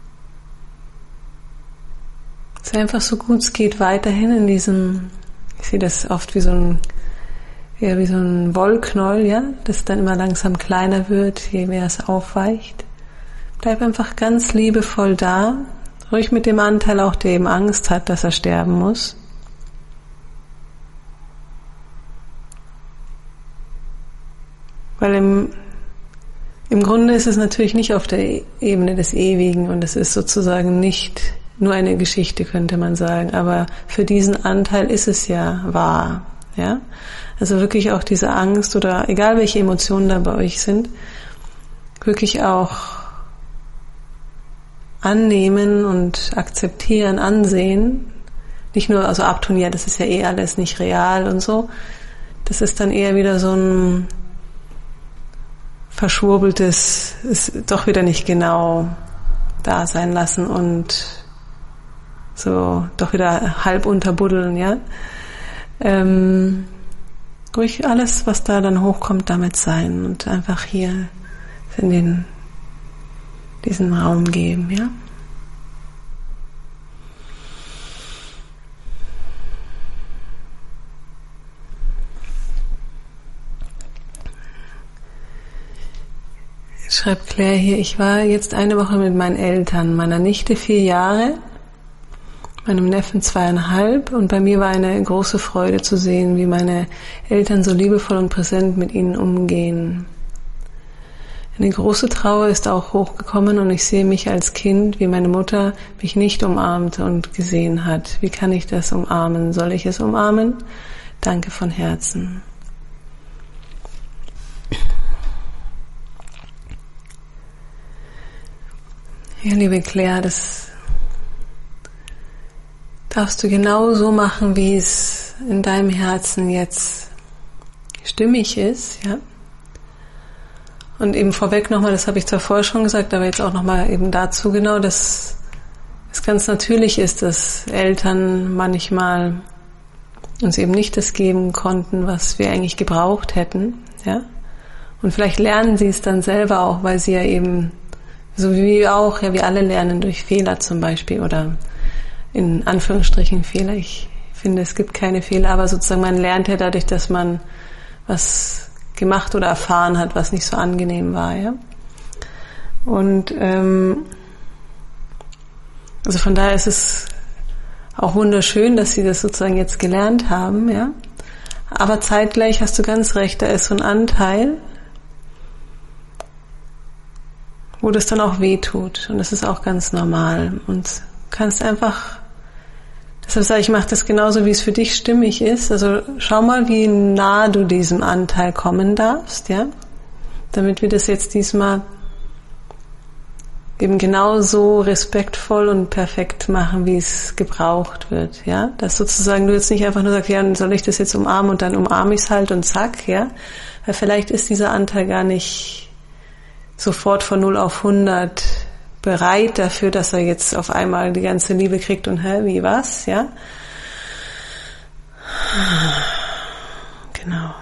A: Es ist einfach so gut es geht weiterhin in diesem, ich sehe das oft wie so ein Wollknäuel, ja, das dann immer langsam kleiner wird, je mehr es aufweicht. Bleib einfach ganz liebevoll da, ruhig mit dem Anteil auch, der eben Angst hat, dass er sterben muss. Weil im Grunde ist es natürlich nicht auf der Ebene des Ewigen und es ist sozusagen nicht nur eine Geschichte, könnte man sagen, aber für diesen Anteil ist es ja wahr, ja. Also wirklich auch diese Angst oder egal welche Emotionen da bei euch sind, wirklich auch annehmen und akzeptieren, ansehen. Nicht nur also abtun, ja, das ist ja eh alles nicht real und so. Das ist dann eher wieder so ein verschwurbeltes, ist doch wieder nicht genau da sein lassen und so doch wieder halb unterbuddeln, ja. Ruhig alles, was da dann hochkommt, damit sein und einfach hier in diesen Raum geben, ja. schreibt Claire hier, ich war jetzt eine Woche mit meinen Eltern, meiner Nichte 4 Jahre, meinem Neffen 2,5 und bei mir war eine große Freude zu sehen, wie meine Eltern so liebevoll und präsent mit ihnen umgehen. Eine große Trauer ist auch hochgekommen und ich sehe mich als Kind, wie meine Mutter mich nicht umarmte und gesehen hat. Wie kann ich das umarmen? Soll ich es umarmen? Danke von Herzen. Ja, liebe Claire, das darfst du genau so machen, wie es in deinem Herzen jetzt stimmig ist, ja. Und eben vorweg nochmal, das habe ich zwar vorher schon gesagt, aber jetzt auch nochmal eben dazu genau, dass es ganz natürlich ist, dass Eltern manchmal uns eben nicht das geben konnten, was wir eigentlich gebraucht hätten, ja. Und vielleicht lernen sie es dann selber auch, weil sie ja eben, so wie wir auch, ja, wir alle lernen durch Fehler zum Beispiel oder in Anführungsstrichen Fehler. Ich finde, es gibt keine Fehler, aber sozusagen man lernt ja dadurch, dass man was gemacht oder erfahren hat, was nicht so angenehm war, ja. Und also von daher ist es auch wunderschön, dass sie das sozusagen jetzt gelernt haben, ja. Aber zeitgleich hast du ganz recht, da ist so ein Anteil, wo das dann auch weh tut. Und das ist auch ganz normal. Und kannst einfach, deshalb sage ich, mach das genauso, wie es für dich stimmig ist. Also schau mal, wie nah du diesem Anteil kommen darfst, ja. Damit wir das jetzt diesmal eben genauso respektvoll und perfekt machen, wie es gebraucht wird, ja. Dass sozusagen du jetzt nicht einfach nur sagst, ja, soll ich das jetzt umarmen und dann umarme ich es halt und zack, ja. Weil vielleicht ist dieser Anteil gar nicht sofort von 0 auf 100 bereit dafür, dass er jetzt auf einmal die ganze Liebe kriegt und wie was, ja? Genau.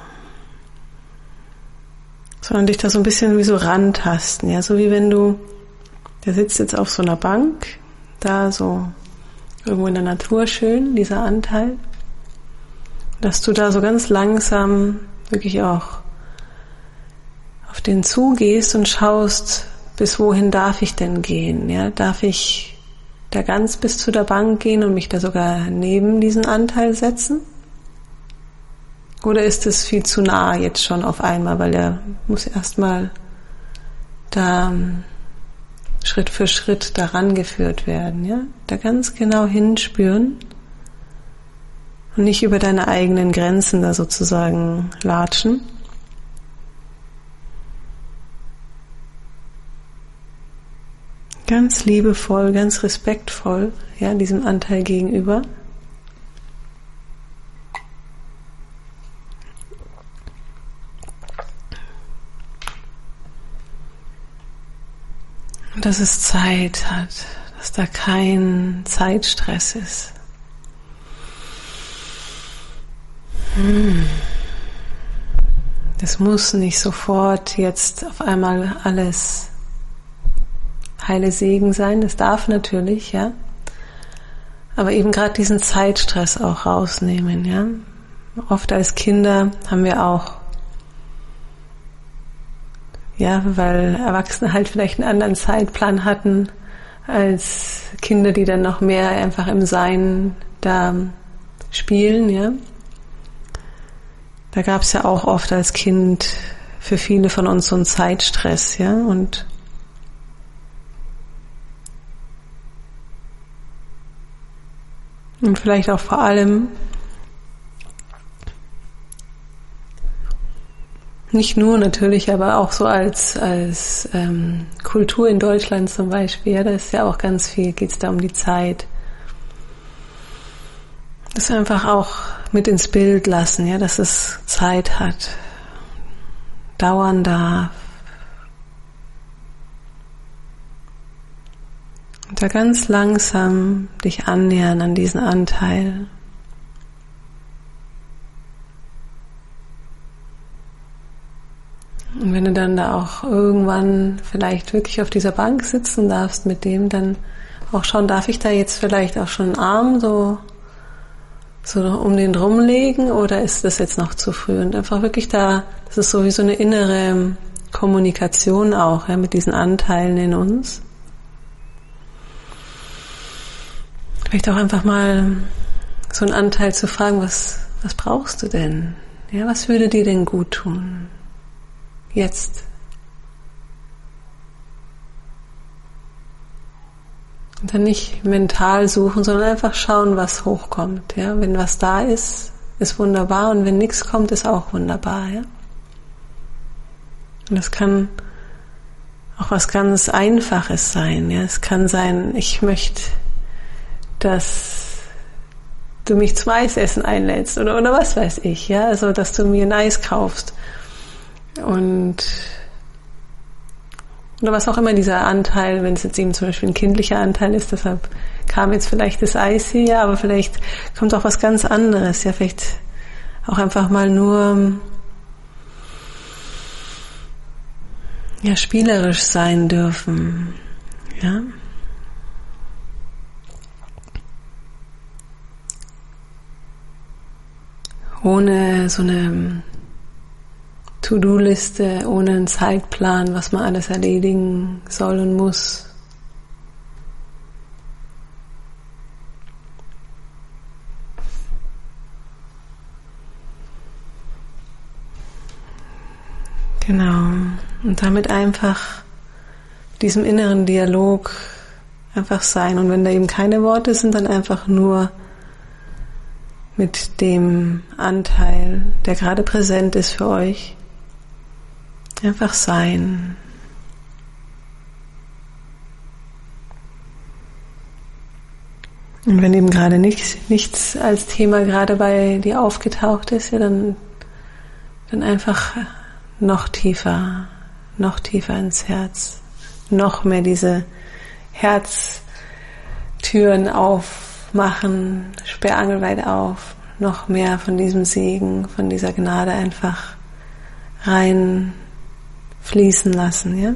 A: Sondern dich da so ein bisschen wie so rantasten, ja? So wie wenn der sitzt jetzt auf so einer Bank, da so irgendwo in der Natur schön, dieser Anteil, dass du da so ganz langsam wirklich auch auf den zugehst und schaust, bis wohin darf ich denn gehen? Ja, darf ich da ganz bis zu der Bank gehen und mich da sogar neben diesen Anteil setzen? Oder ist es viel zu nah jetzt schon auf einmal, weil er muss erstmal da Schritt für Schritt daran geführt werden, ja? Da ganz genau hinspüren und nicht über deine eigenen Grenzen da sozusagen latschen. Ganz liebevoll, ganz respektvoll, ja, diesem Anteil gegenüber. Und dass es Zeit hat, dass da kein Zeitstress ist. Das muss nicht sofort jetzt auf einmal alles heile Segen sein, das darf natürlich, ja. Aber eben gerade diesen Zeitstress auch rausnehmen, ja. Oft als Kinder haben wir auch, ja, weil Erwachsene halt vielleicht einen anderen Zeitplan hatten als Kinder, die dann noch mehr einfach im Sein da spielen, ja. Da gab es ja auch oft als Kind für viele von uns so einen Zeitstress, ja, und vielleicht auch vor allem nicht nur natürlich, aber auch so als Kultur in Deutschland zum Beispiel, ja, da ist ja auch ganz viel, geht es da um die Zeit. Das einfach auch mit ins Bild lassen, ja, dass es Zeit hat, dauern darf. Und da ganz langsam dich annähern an diesen Anteil. Und wenn du dann da auch irgendwann vielleicht wirklich auf dieser Bank sitzen darfst mit dem, dann auch schauen, darf ich da jetzt vielleicht auch schon einen Arm so um den rumlegen oder ist das jetzt noch zu früh? Und einfach wirklich da, das ist so wie so eine innere Kommunikation auch, ja, mit diesen Anteilen in uns. Vielleicht auch einfach mal so einen Anteil zu fragen, was brauchst du denn? Ja, was würde dir denn gut tun? Jetzt. Und dann nicht mental suchen, sondern einfach schauen, was hochkommt. Ja, wenn was da ist, ist wunderbar, und wenn nichts kommt, ist auch wunderbar. Ja? Und das kann auch was ganz Einfaches sein. Ja? Es kann sein, ich möchte, dass du mich zum Eisessen einlädst oder was weiß ich. Ja? Also, dass du mir ein Eis kaufst. Oder was auch immer dieser Anteil, wenn es jetzt eben zum Beispiel ein kindlicher Anteil ist, deshalb kam jetzt vielleicht das Eis hier, aber vielleicht kommt auch was ganz anderes, ja, vielleicht auch einfach mal nur ja, spielerisch sein dürfen, ja. Ohne so eine To-Do-Liste, ohne einen Zeitplan, was man alles erledigen soll und muss. Genau. Und damit einfach diesem inneren Dialog einfach sein. Und wenn da eben keine Worte sind, dann einfach nur mit dem Anteil, der gerade präsent ist für euch, einfach sein. Und wenn eben gerade nichts als Thema gerade bei dir aufgetaucht ist, ja, dann einfach noch tiefer ins Herz, noch mehr diese Herztüren aufmachen, sperrangelweit auf, noch mehr von diesem Segen, von dieser Gnade einfach rein fließen lassen, ja?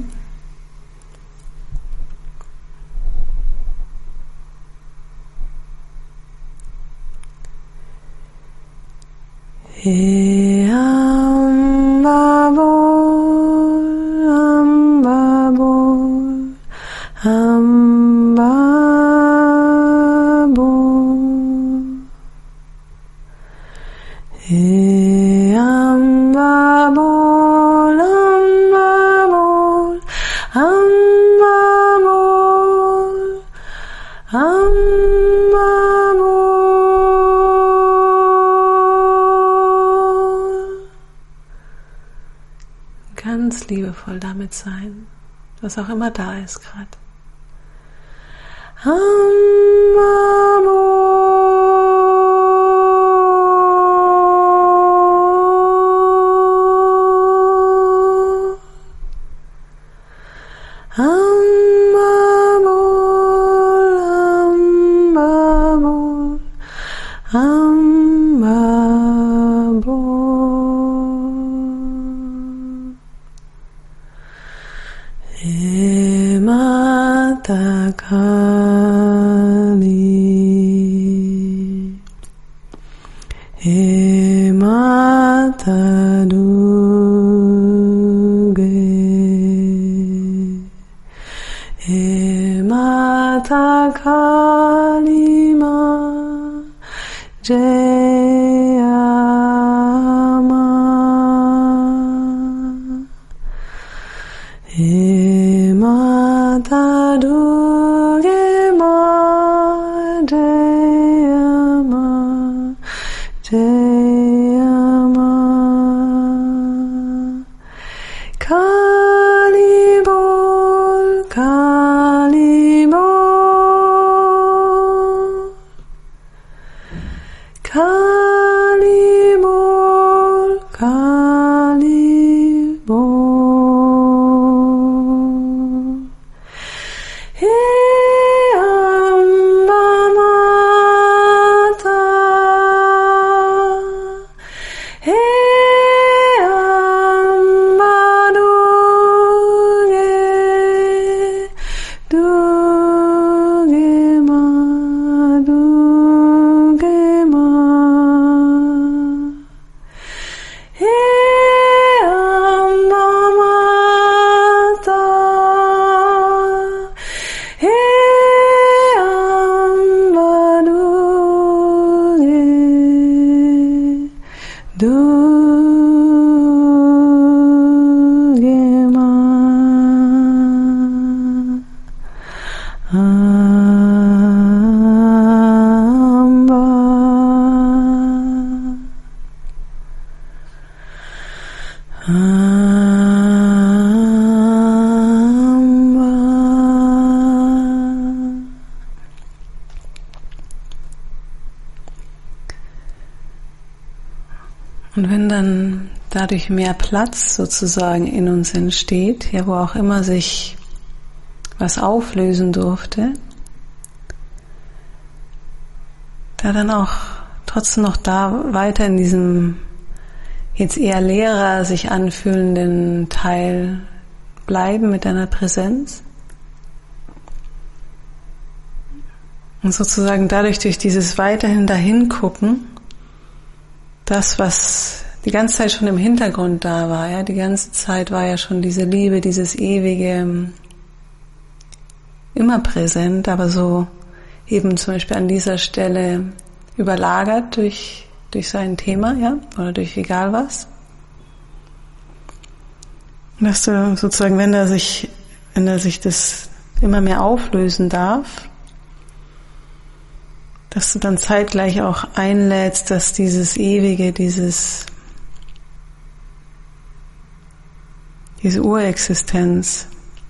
A: Ganz liebevoll damit sein, was auch immer da ist gerade. Kalibol, Und wenn dann dadurch mehr Platz sozusagen in uns entsteht, ja, wo auch immer sich was auflösen durfte, da dann auch trotzdem noch da weiter in diesem jetzt eher leerer sich anfühlenden Teil bleiben mit deiner Präsenz. Und sozusagen dadurch, durch dieses weiterhin dahin gucken, das, was die ganze Zeit schon im Hintergrund da war, ja, die ganze Zeit war ja schon diese Liebe, dieses ewige, immer präsent, aber so eben zum Beispiel an dieser Stelle überlagert durch sein Thema, ja, oder durch egal was. Und dass du sozusagen, wenn er sich das immer mehr auflösen darf, dass du dann zeitgleich auch einlädst, dass dieses Ewige, diese Urexistenz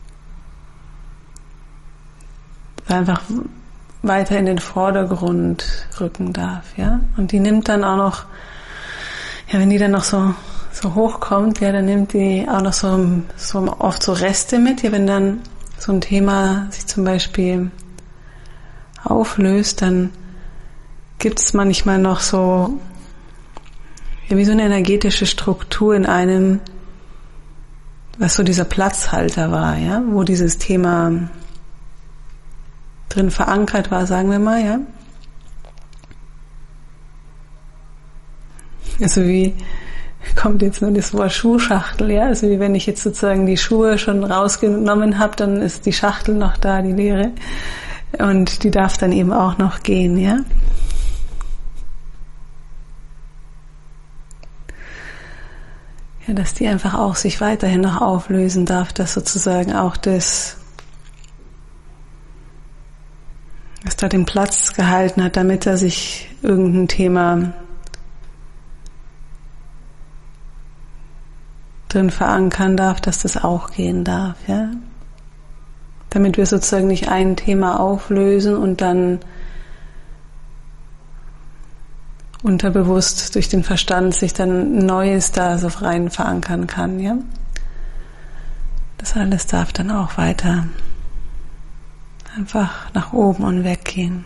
A: einfach weiter in den Vordergrund rücken darf, ja. Und die nimmt dann auch noch, ja, wenn die dann noch so hochkommt, ja, dann nimmt die auch noch so oft so Reste mit, ja, wenn dann so ein Thema sich zum Beispiel auflöst, dann gibt es manchmal noch so, ja, wie so eine energetische Struktur in einem, was so dieser Platzhalter war, ja, wo dieses Thema drin verankert war, sagen wir mal, ja. Also wie kommt jetzt nur das Wort Schuhschachtel, ja, also wie wenn ich jetzt sozusagen die Schuhe schon rausgenommen habe, dann ist die Schachtel noch da, die leere, und die darf dann eben auch noch gehen, ja. Ja, dass die einfach auch sich weiterhin noch auflösen darf, dass sozusagen auch das, was da den Platz gehalten hat, damit er sich irgendein Thema drin verankern darf, dass das auch gehen darf, ja. Damit wir sozusagen nicht ein Thema auflösen und dann unterbewusst durch den Verstand sich dann Neues da so rein verankern kann, ja. Das alles darf dann auch weiter einfach nach oben und weggehen.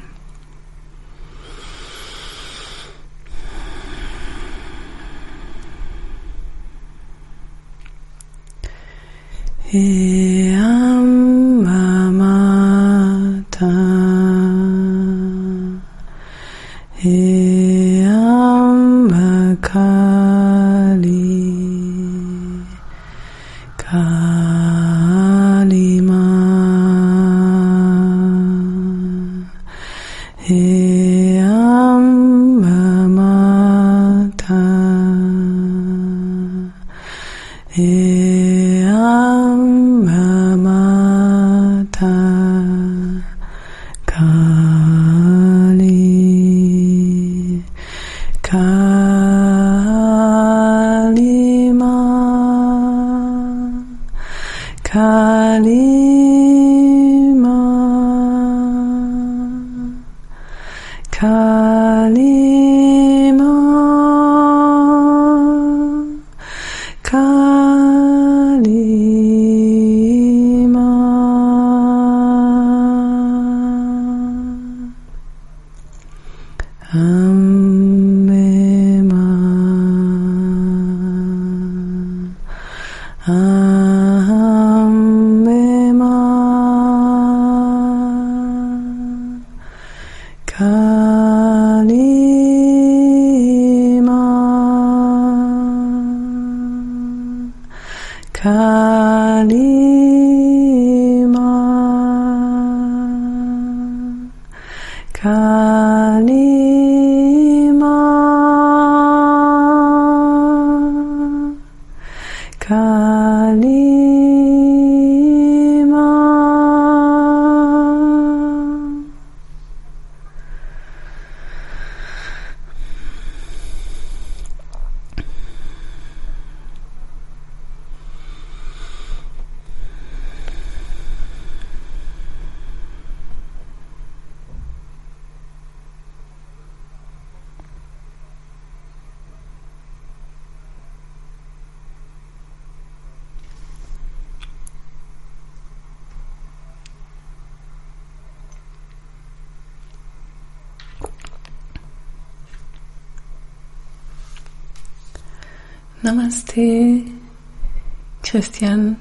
A: Namaste, Christian.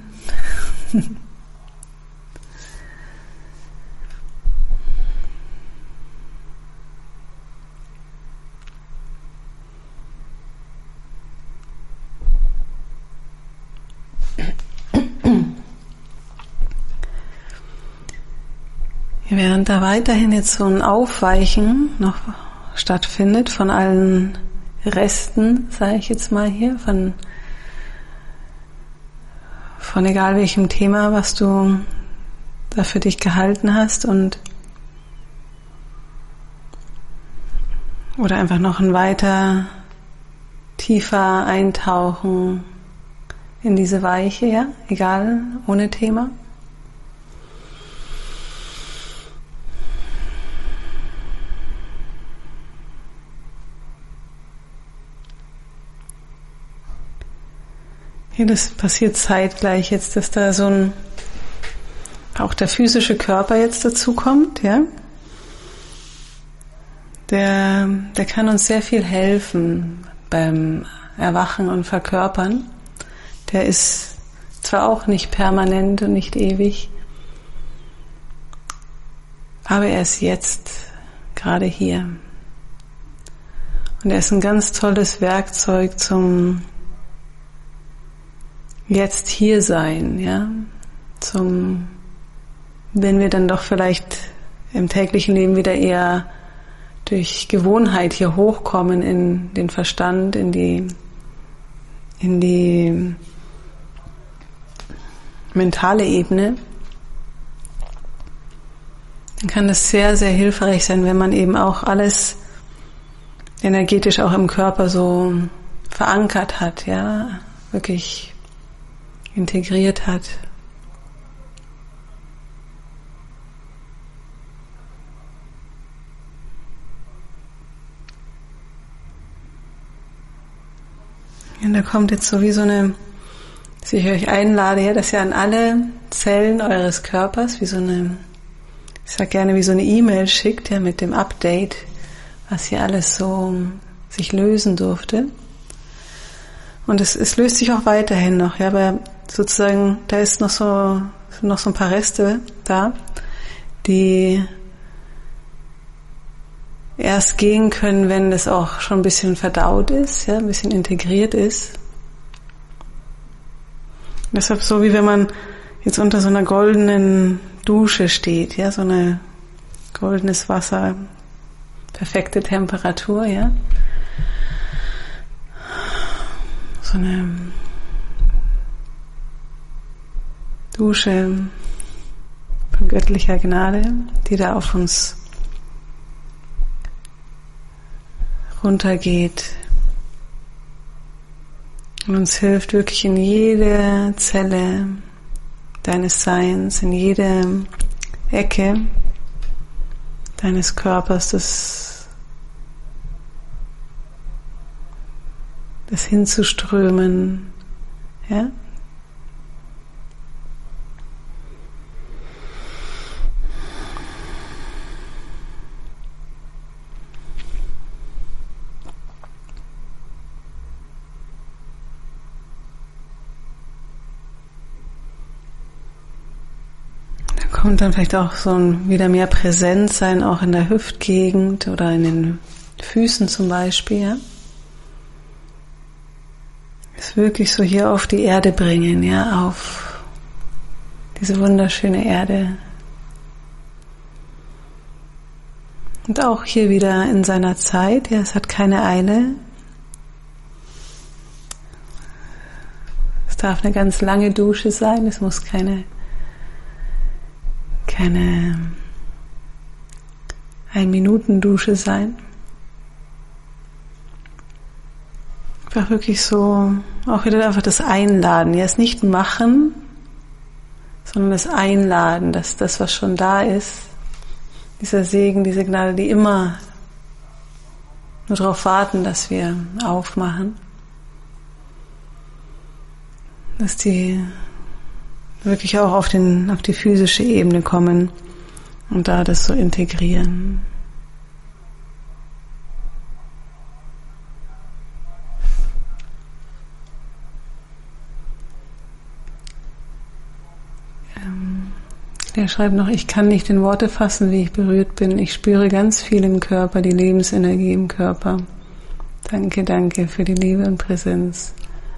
A: Während da weiterhin jetzt so ein Aufweichen noch stattfindet von allen Resten, sage ich jetzt mal hier, von egal welchem Thema, was du da für dich gehalten hast oder einfach noch ein weiter tiefer Eintauchen in diese Weiche, ja, egal, ohne Thema. Ja, das passiert zeitgleich jetzt, dass da so auch der physische Körper jetzt dazu kommt, ja. Der kann uns sehr viel helfen beim Erwachen und Verkörpern. Der ist zwar auch nicht permanent und nicht ewig, aber er ist jetzt gerade hier. Und er ist ein ganz tolles Werkzeug zum jetzt hier sein, ja, wenn wir dann doch vielleicht im täglichen Leben wieder eher durch Gewohnheit hier hochkommen in den Verstand, in die mentale Ebene, dann kann das sehr, sehr hilfreich sein, wenn man eben auch alles energetisch auch im Körper so verankert hat, ja, wirklich integriert hat. Und da kommt jetzt so wie so eine, dass ich euch einlade, ja, dass ihr an alle Zellen eures Körpers wie so eine, ich sag gerne wie so eine E-Mail schickt, ja, mit dem Update, was hier alles so sich lösen durfte. Und es löst sich auch weiterhin noch, ja, aber sozusagen, da ist noch so ein paar Reste da, die erst gehen können, wenn das auch schon ein bisschen verdaut ist, ja, ein bisschen integriert ist. Und deshalb so, wie wenn man jetzt unter so einer goldenen Dusche steht, ja, so eine goldenes Wasser, perfekte Temperatur, ja. So eine Dusche von göttlicher Gnade, die da auf uns runtergeht und uns hilft, wirklich in jede Zelle deines Seins, in jede Ecke deines Körpers das hinzuströmen, ja. Kommt dann vielleicht auch so wieder mehr Präsenz sein, auch in der Hüftgegend oder in den Füßen zum Beispiel, ja. Es wirklich so hier auf die Erde bringen, ja, auf diese wunderschöne Erde. Und auch hier wieder in seiner Zeit, ja, es hat keine Eile. Es darf eine ganz lange Dusche sein, es muss keine 1-Minuten-Dusche sein. Einfach wirklich so, auch wieder einfach das Einladen. Ja, es nicht machen, sondern das Einladen, dass das, was schon da ist, dieser Segen, diese Gnade, die immer nur darauf warten, dass wir aufmachen, dass die wirklich auch auf die physische Ebene kommen und da das so integrieren. Er schreibt noch, ich kann nicht in Worte fassen, wie ich berührt bin. Ich spüre ganz viel im Körper, die Lebensenergie im Körper. Danke, danke für die Liebe und Präsenz,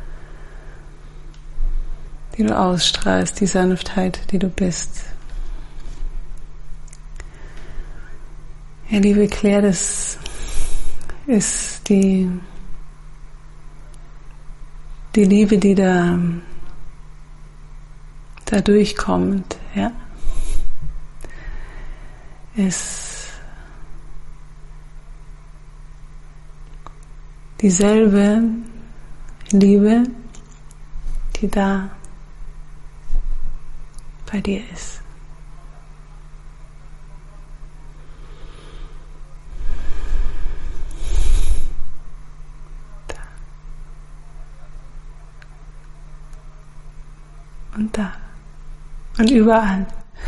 A: die du ausstrahlst, die Sanftheit, die du bist. Ja, liebe Claire, das ist die Liebe, die da durchkommt, ja. Ist dieselbe Liebe, die da bei dir ist. Da. Und da. Und überall.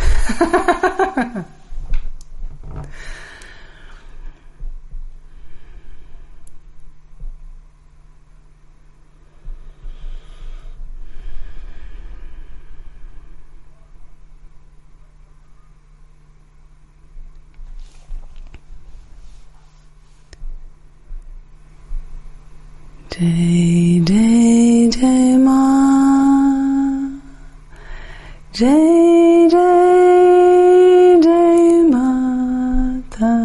A: Jai Jai Jai Ma, Jai Jai Jai Mata,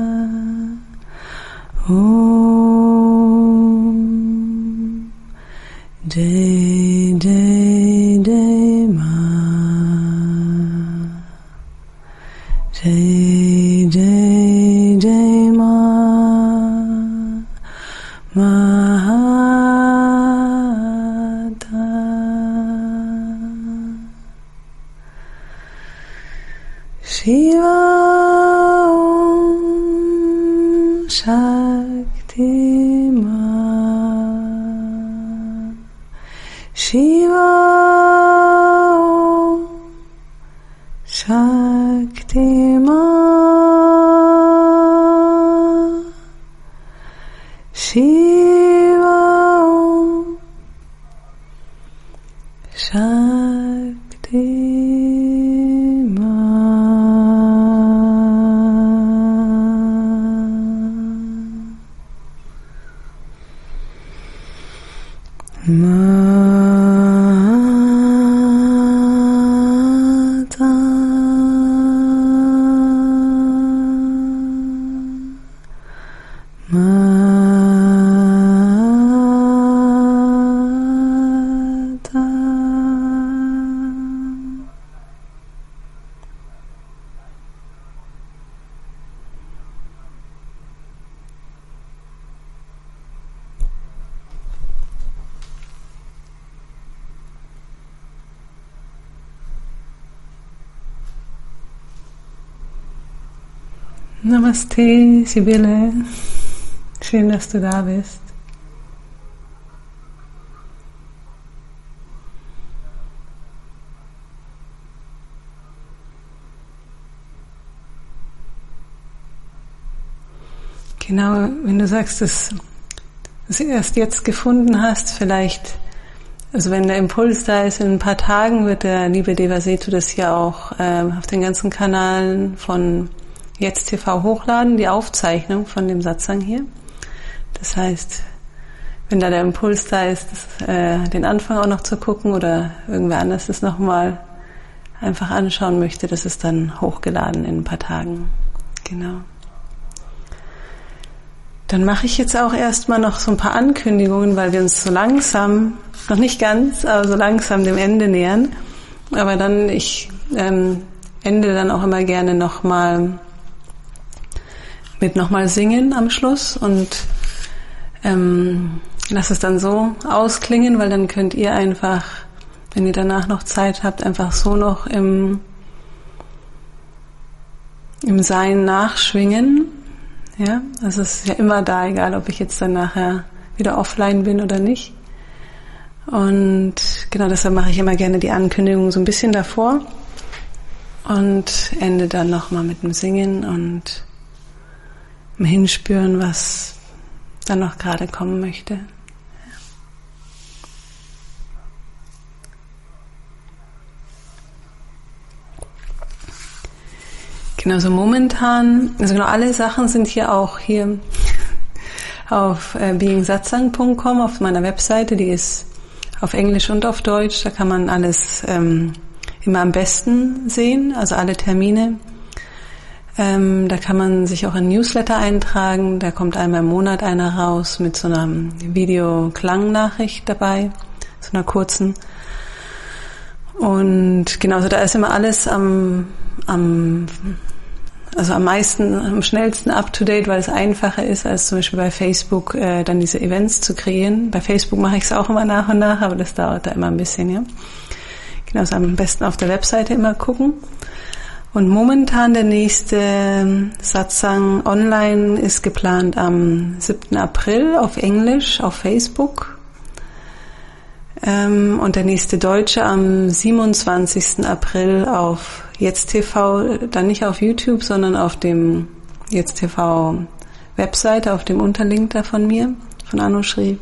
A: Om Jai Jai Jai Ma, Jai Jai Jai Ma, Shiva Om Shakti Ma, Shiva Om Shakti Ma, Shiva Om Shakti Namaste, Sibylle. Schön, dass du da bist. Genau, wenn du sagst, dass du es erst jetzt gefunden hast, vielleicht, also wenn der Impuls da ist, in ein paar Tagen wird der liebe Devasetu das ja auch auf den ganzen Kanalen von Jetzt TV hochladen, die Aufzeichnung von dem Satsang hier. Das heißt, wenn da der Impuls da ist, den Anfang auch noch zu gucken oder irgendwer anders das nochmal einfach anschauen möchte, das ist dann hochgeladen in ein paar Tagen. Genau. Dann mache ich jetzt auch erstmal noch so ein paar Ankündigungen, weil wir uns so langsam, noch nicht ganz, aber so langsam dem Ende nähern. Aber dann, ich ende dann auch immer gerne nochmal singen am Schluss und lass es dann so ausklingen, weil dann könnt ihr einfach, wenn ihr danach noch Zeit habt, einfach so noch im Sein nachschwingen. Ja, also es ist ja immer da, egal ob ich jetzt dann nachher wieder offline bin oder nicht. Und genau deshalb mache ich immer gerne die Ankündigung so ein bisschen davor und ende dann nochmal mit dem Singen und Hinspüren, was dann noch gerade kommen möchte. Genau, so momentan, also genau alle Sachen sind hier auch hier auf beingsatsang.com auf meiner Webseite, die ist auf Englisch und auf Deutsch, da kann man alles immer am besten sehen, also alle Termine. Da kann man sich auch in Newsletter eintragen, da kommt einmal im Monat einer raus mit so einer Video-Klang-Nachricht dabei, so einer kurzen. Und genauso, da ist immer alles am schnellsten up-to-date, weil es einfacher ist, als zum Beispiel bei Facebook dann diese Events zu kreieren. Bei Facebook mache ich es auch immer nach und nach, aber das dauert da immer ein bisschen, ja. Genau, also am besten auf der Webseite immer gucken. Und momentan der nächste Satsang online ist geplant am 7. April auf Englisch auf Facebook. Und der nächste Deutsche am 27. April auf Jetzt TV, dann nicht auf YouTube, sondern auf dem Jetzt TV Webseite, auf dem Unterlink da von mir, von Anushree.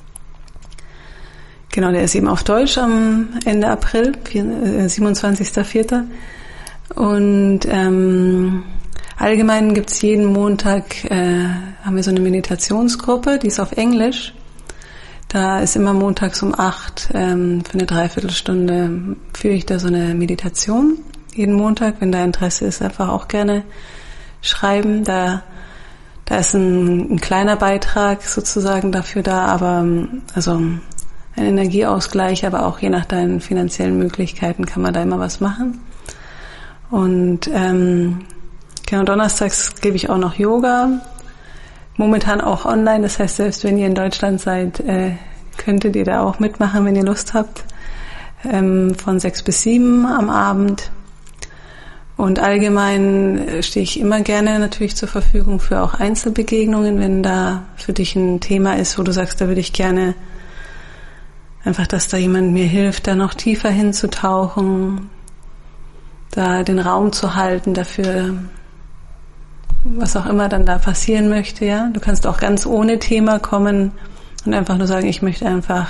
A: Genau, der ist eben auf Deutsch am Ende April, 27.04. Und allgemein gibt's jeden Montag, haben wir so eine Meditationsgruppe, die ist auf Englisch. Da ist immer montags um 8 für eine Dreiviertelstunde führe ich da so eine Meditation. Jeden Montag, wenn da Interesse ist, einfach auch gerne schreiben. Da ist ein kleiner Beitrag sozusagen dafür da, aber also ein Energieausgleich, aber auch je nach deinen finanziellen Möglichkeiten kann man da immer was machen. Und genau, donnerstags gebe ich auch noch Yoga. Momentan auch online, das heißt, selbst wenn ihr in Deutschland seid, könntet ihr da auch mitmachen, wenn ihr Lust habt. Von 6 bis 7 am Abend. Und allgemein stehe ich immer gerne natürlich zur Verfügung für auch Einzelbegegnungen, wenn da für dich ein Thema ist, wo du sagst, da würde ich gerne einfach, dass da jemand mir hilft, da noch tiefer hinzutauchen, da den Raum zu halten dafür, was auch immer dann da passieren möchte, ja. Du kannst auch ganz ohne Thema kommen und einfach nur sagen, ich möchte einfach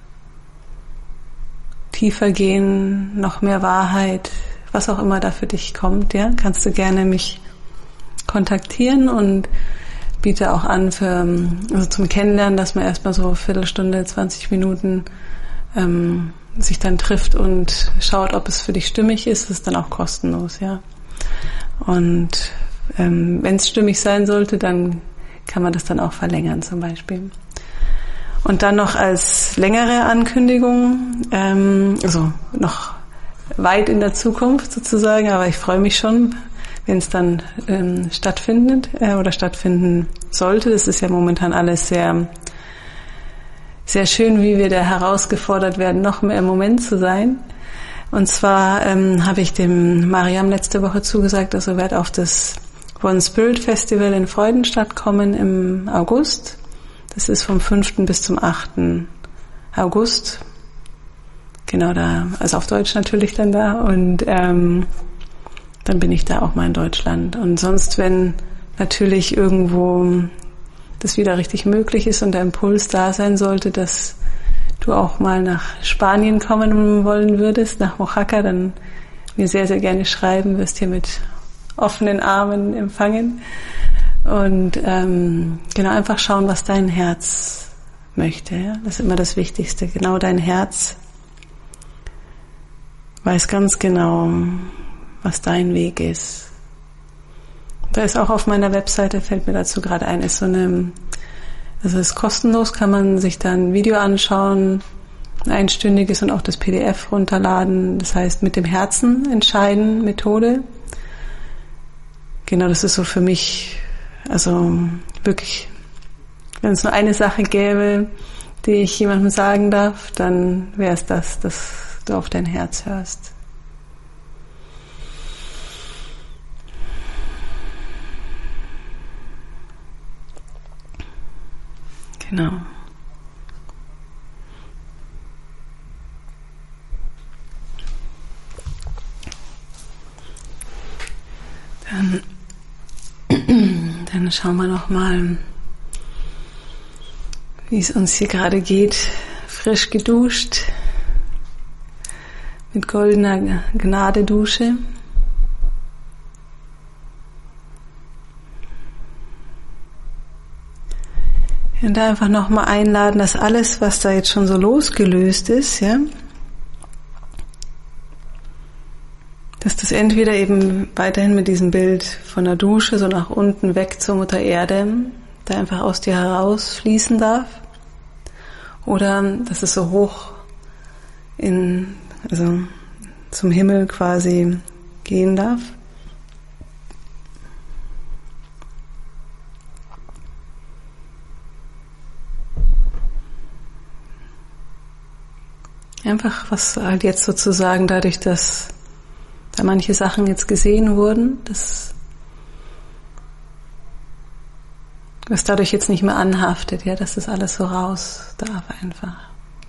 A: tiefer gehen, noch mehr Wahrheit, was auch immer da für dich kommt, ja. Kannst du gerne mich kontaktieren und biete auch an also zum Kennenlernen, dass man erstmal so eine Viertelstunde, 20 Minuten sich dann trifft und schaut, ob es für dich stimmig ist. Das ist dann auch kostenlos, ja. Und wenn es stimmig sein sollte, dann kann man das dann auch verlängern zum Beispiel. Und dann noch als längere Ankündigung, also noch weit in der Zukunft sozusagen, aber ich freue mich schon, wenn es dann stattfindet oder stattfinden sollte. Das ist ja momentan alles sehr, sehr schön, wie wir da herausgefordert werden, noch mehr im Moment zu sein. Und zwar habe ich dem Mariam letzte Woche zugesagt, also werde auf das One Spirit Festival in Freudenstadt kommen im August. Das ist vom 5. bis zum 8. August. Genau da, also auf Deutsch natürlich dann da. Und dann bin ich da auch mal in Deutschland. Und sonst, wenn natürlich irgendwo das wieder richtig möglich ist und der Impuls da sein sollte, dass du auch mal nach Spanien kommen wollen würdest, nach Oaxaca, dann mir sehr, sehr gerne schreiben, wirst hier mit offenen Armen empfangen. Und genau, einfach schauen, was dein Herz möchte. Ja? Das ist immer das Wichtigste. Genau dein Herz weiß ganz genau, was dein Weg ist. Da ist auch auf meiner Webseite, fällt mir dazu gerade ein, ist so eine, also ist kostenlos, kann man sich da ein Video anschauen, ein einstündiges und auch das PDF runterladen. Das heißt, mit dem Herzen entscheiden Methode. Genau, das ist so für mich, also wirklich, wenn es nur eine Sache gäbe, die ich jemandem sagen darf, dann wäre es das, dass du auf dein Herz hörst. Genau. Dann schauen wir noch mal, wie es uns hier gerade geht. Frisch geduscht, mit goldener Gnadedusche. Und da einfach nochmal einladen, dass alles, was da jetzt schon so losgelöst ist, ja, dass das entweder eben weiterhin mit diesem Bild von der Dusche so nach unten weg zur Mutter Erde, da einfach aus dir herausfließen darf, oder dass es so hoch also zum Himmel quasi gehen darf. Einfach, was halt jetzt sozusagen dadurch, dass da manche Sachen jetzt gesehen wurden, was dadurch jetzt nicht mehr anhaftet, ja, dass das alles so raus darf einfach.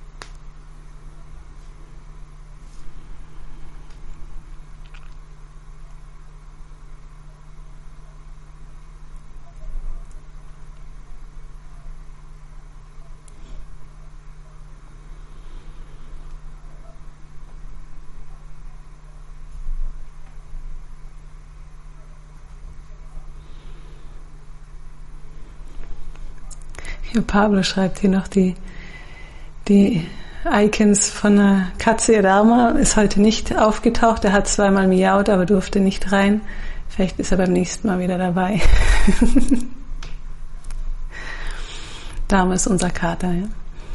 A: Hier Pablo schreibt hier noch, die Icons von der Katze Dharma ist heute nicht aufgetaucht. Er hat zweimal miaut, aber durfte nicht rein. Vielleicht ist er beim nächsten Mal wieder dabei. Dharma ist unser Kater, ja.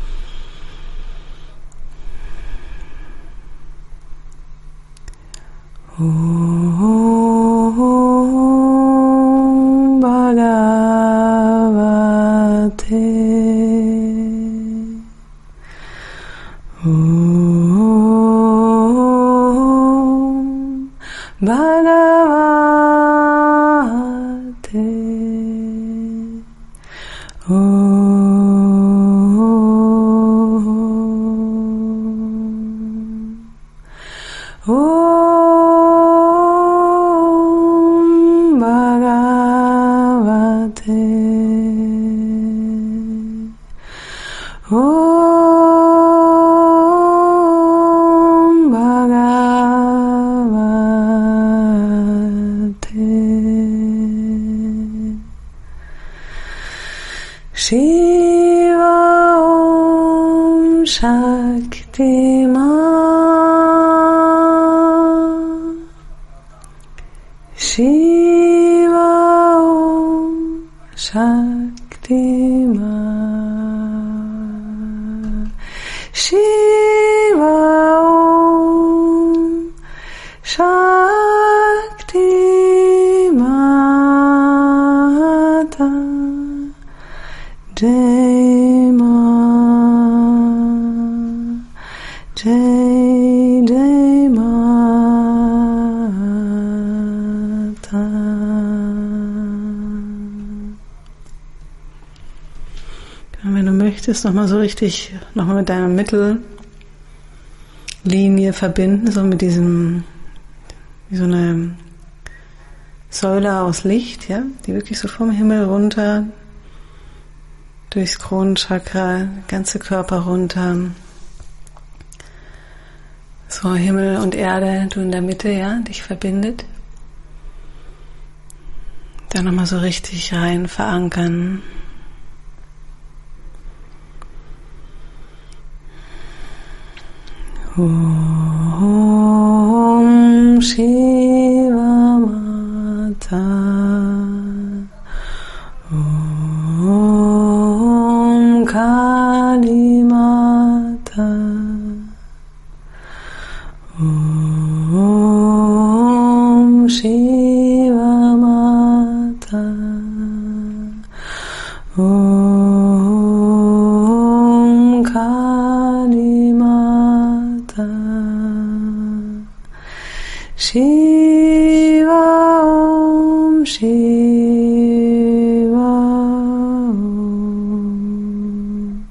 A: Shiva Om Shakti Ma Shiva Om Shakti Ma Shiva Om Shakti Mata Jai Ma Jai Jai Mata. Und wenn du möchtest, nochmal so richtig, nochmal mit deiner Mittellinie verbinden, so mit diesem, wie so eine Säule aus Licht, ja, die wirklich so vom Himmel runter durchs Kronenchakra, ganze Körper runter, so Himmel und Erde, du in der Mitte, ja, dich verbindet. Dann nochmal so richtig rein verankern. Om Shiva Mata Om Kali Mata Om Shiva Mata Om Kali Mata Shiva Om Shiva Om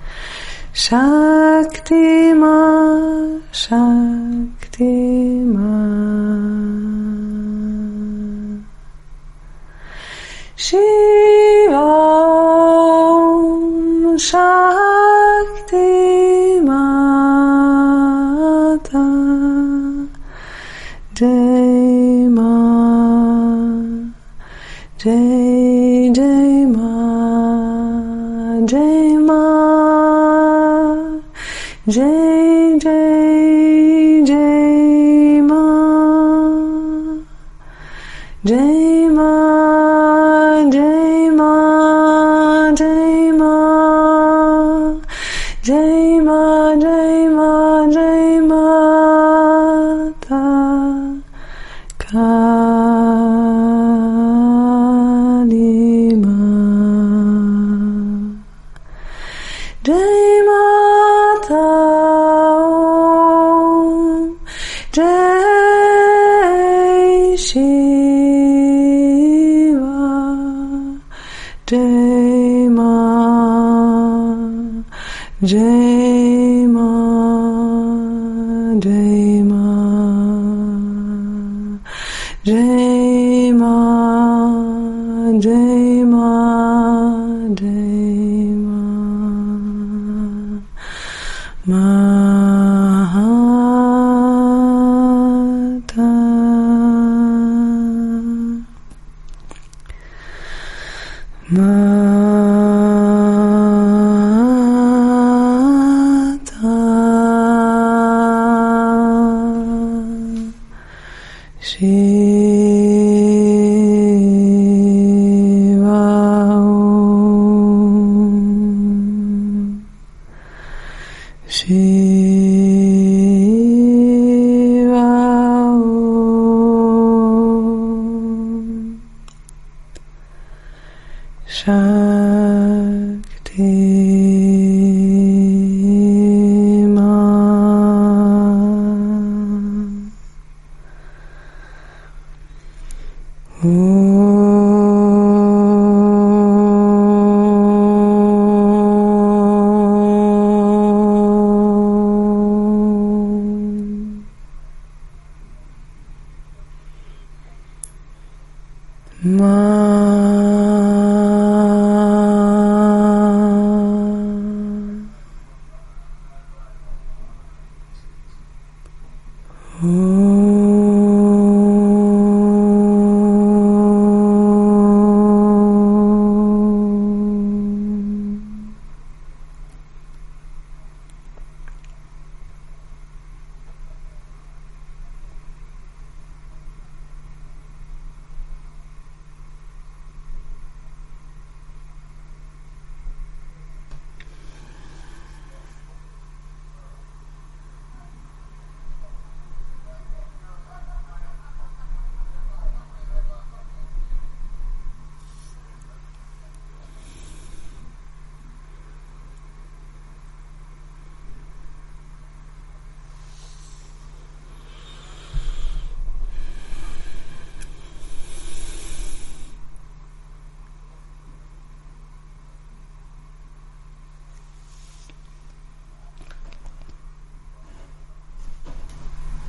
A: Shakti Ma Shakti Ma Shiva Om Shakti Mata Jai Ma Jai Jai Ma Jai Ma, Jai Jai Jai Ma, Jai Ma, Jai Ma, Jai Ma, Jai Ma, Jai Ma, Jai Mata Kali Ma, Jai Mata Om, Jai Shiva, Jai Ma, Jai Ma, Jai Ma, Jai Ma, Jai Ma, Jai Ma, Mahata. Shiva Om, Shiva Om, Shakti Ma,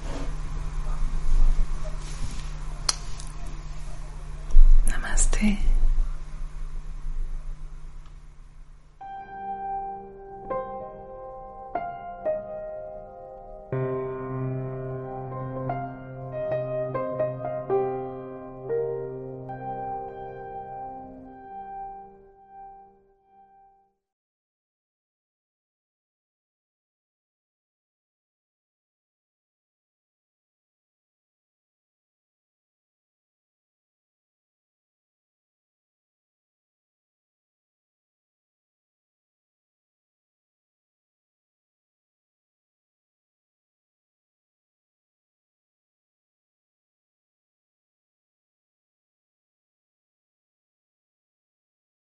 A: Namaste.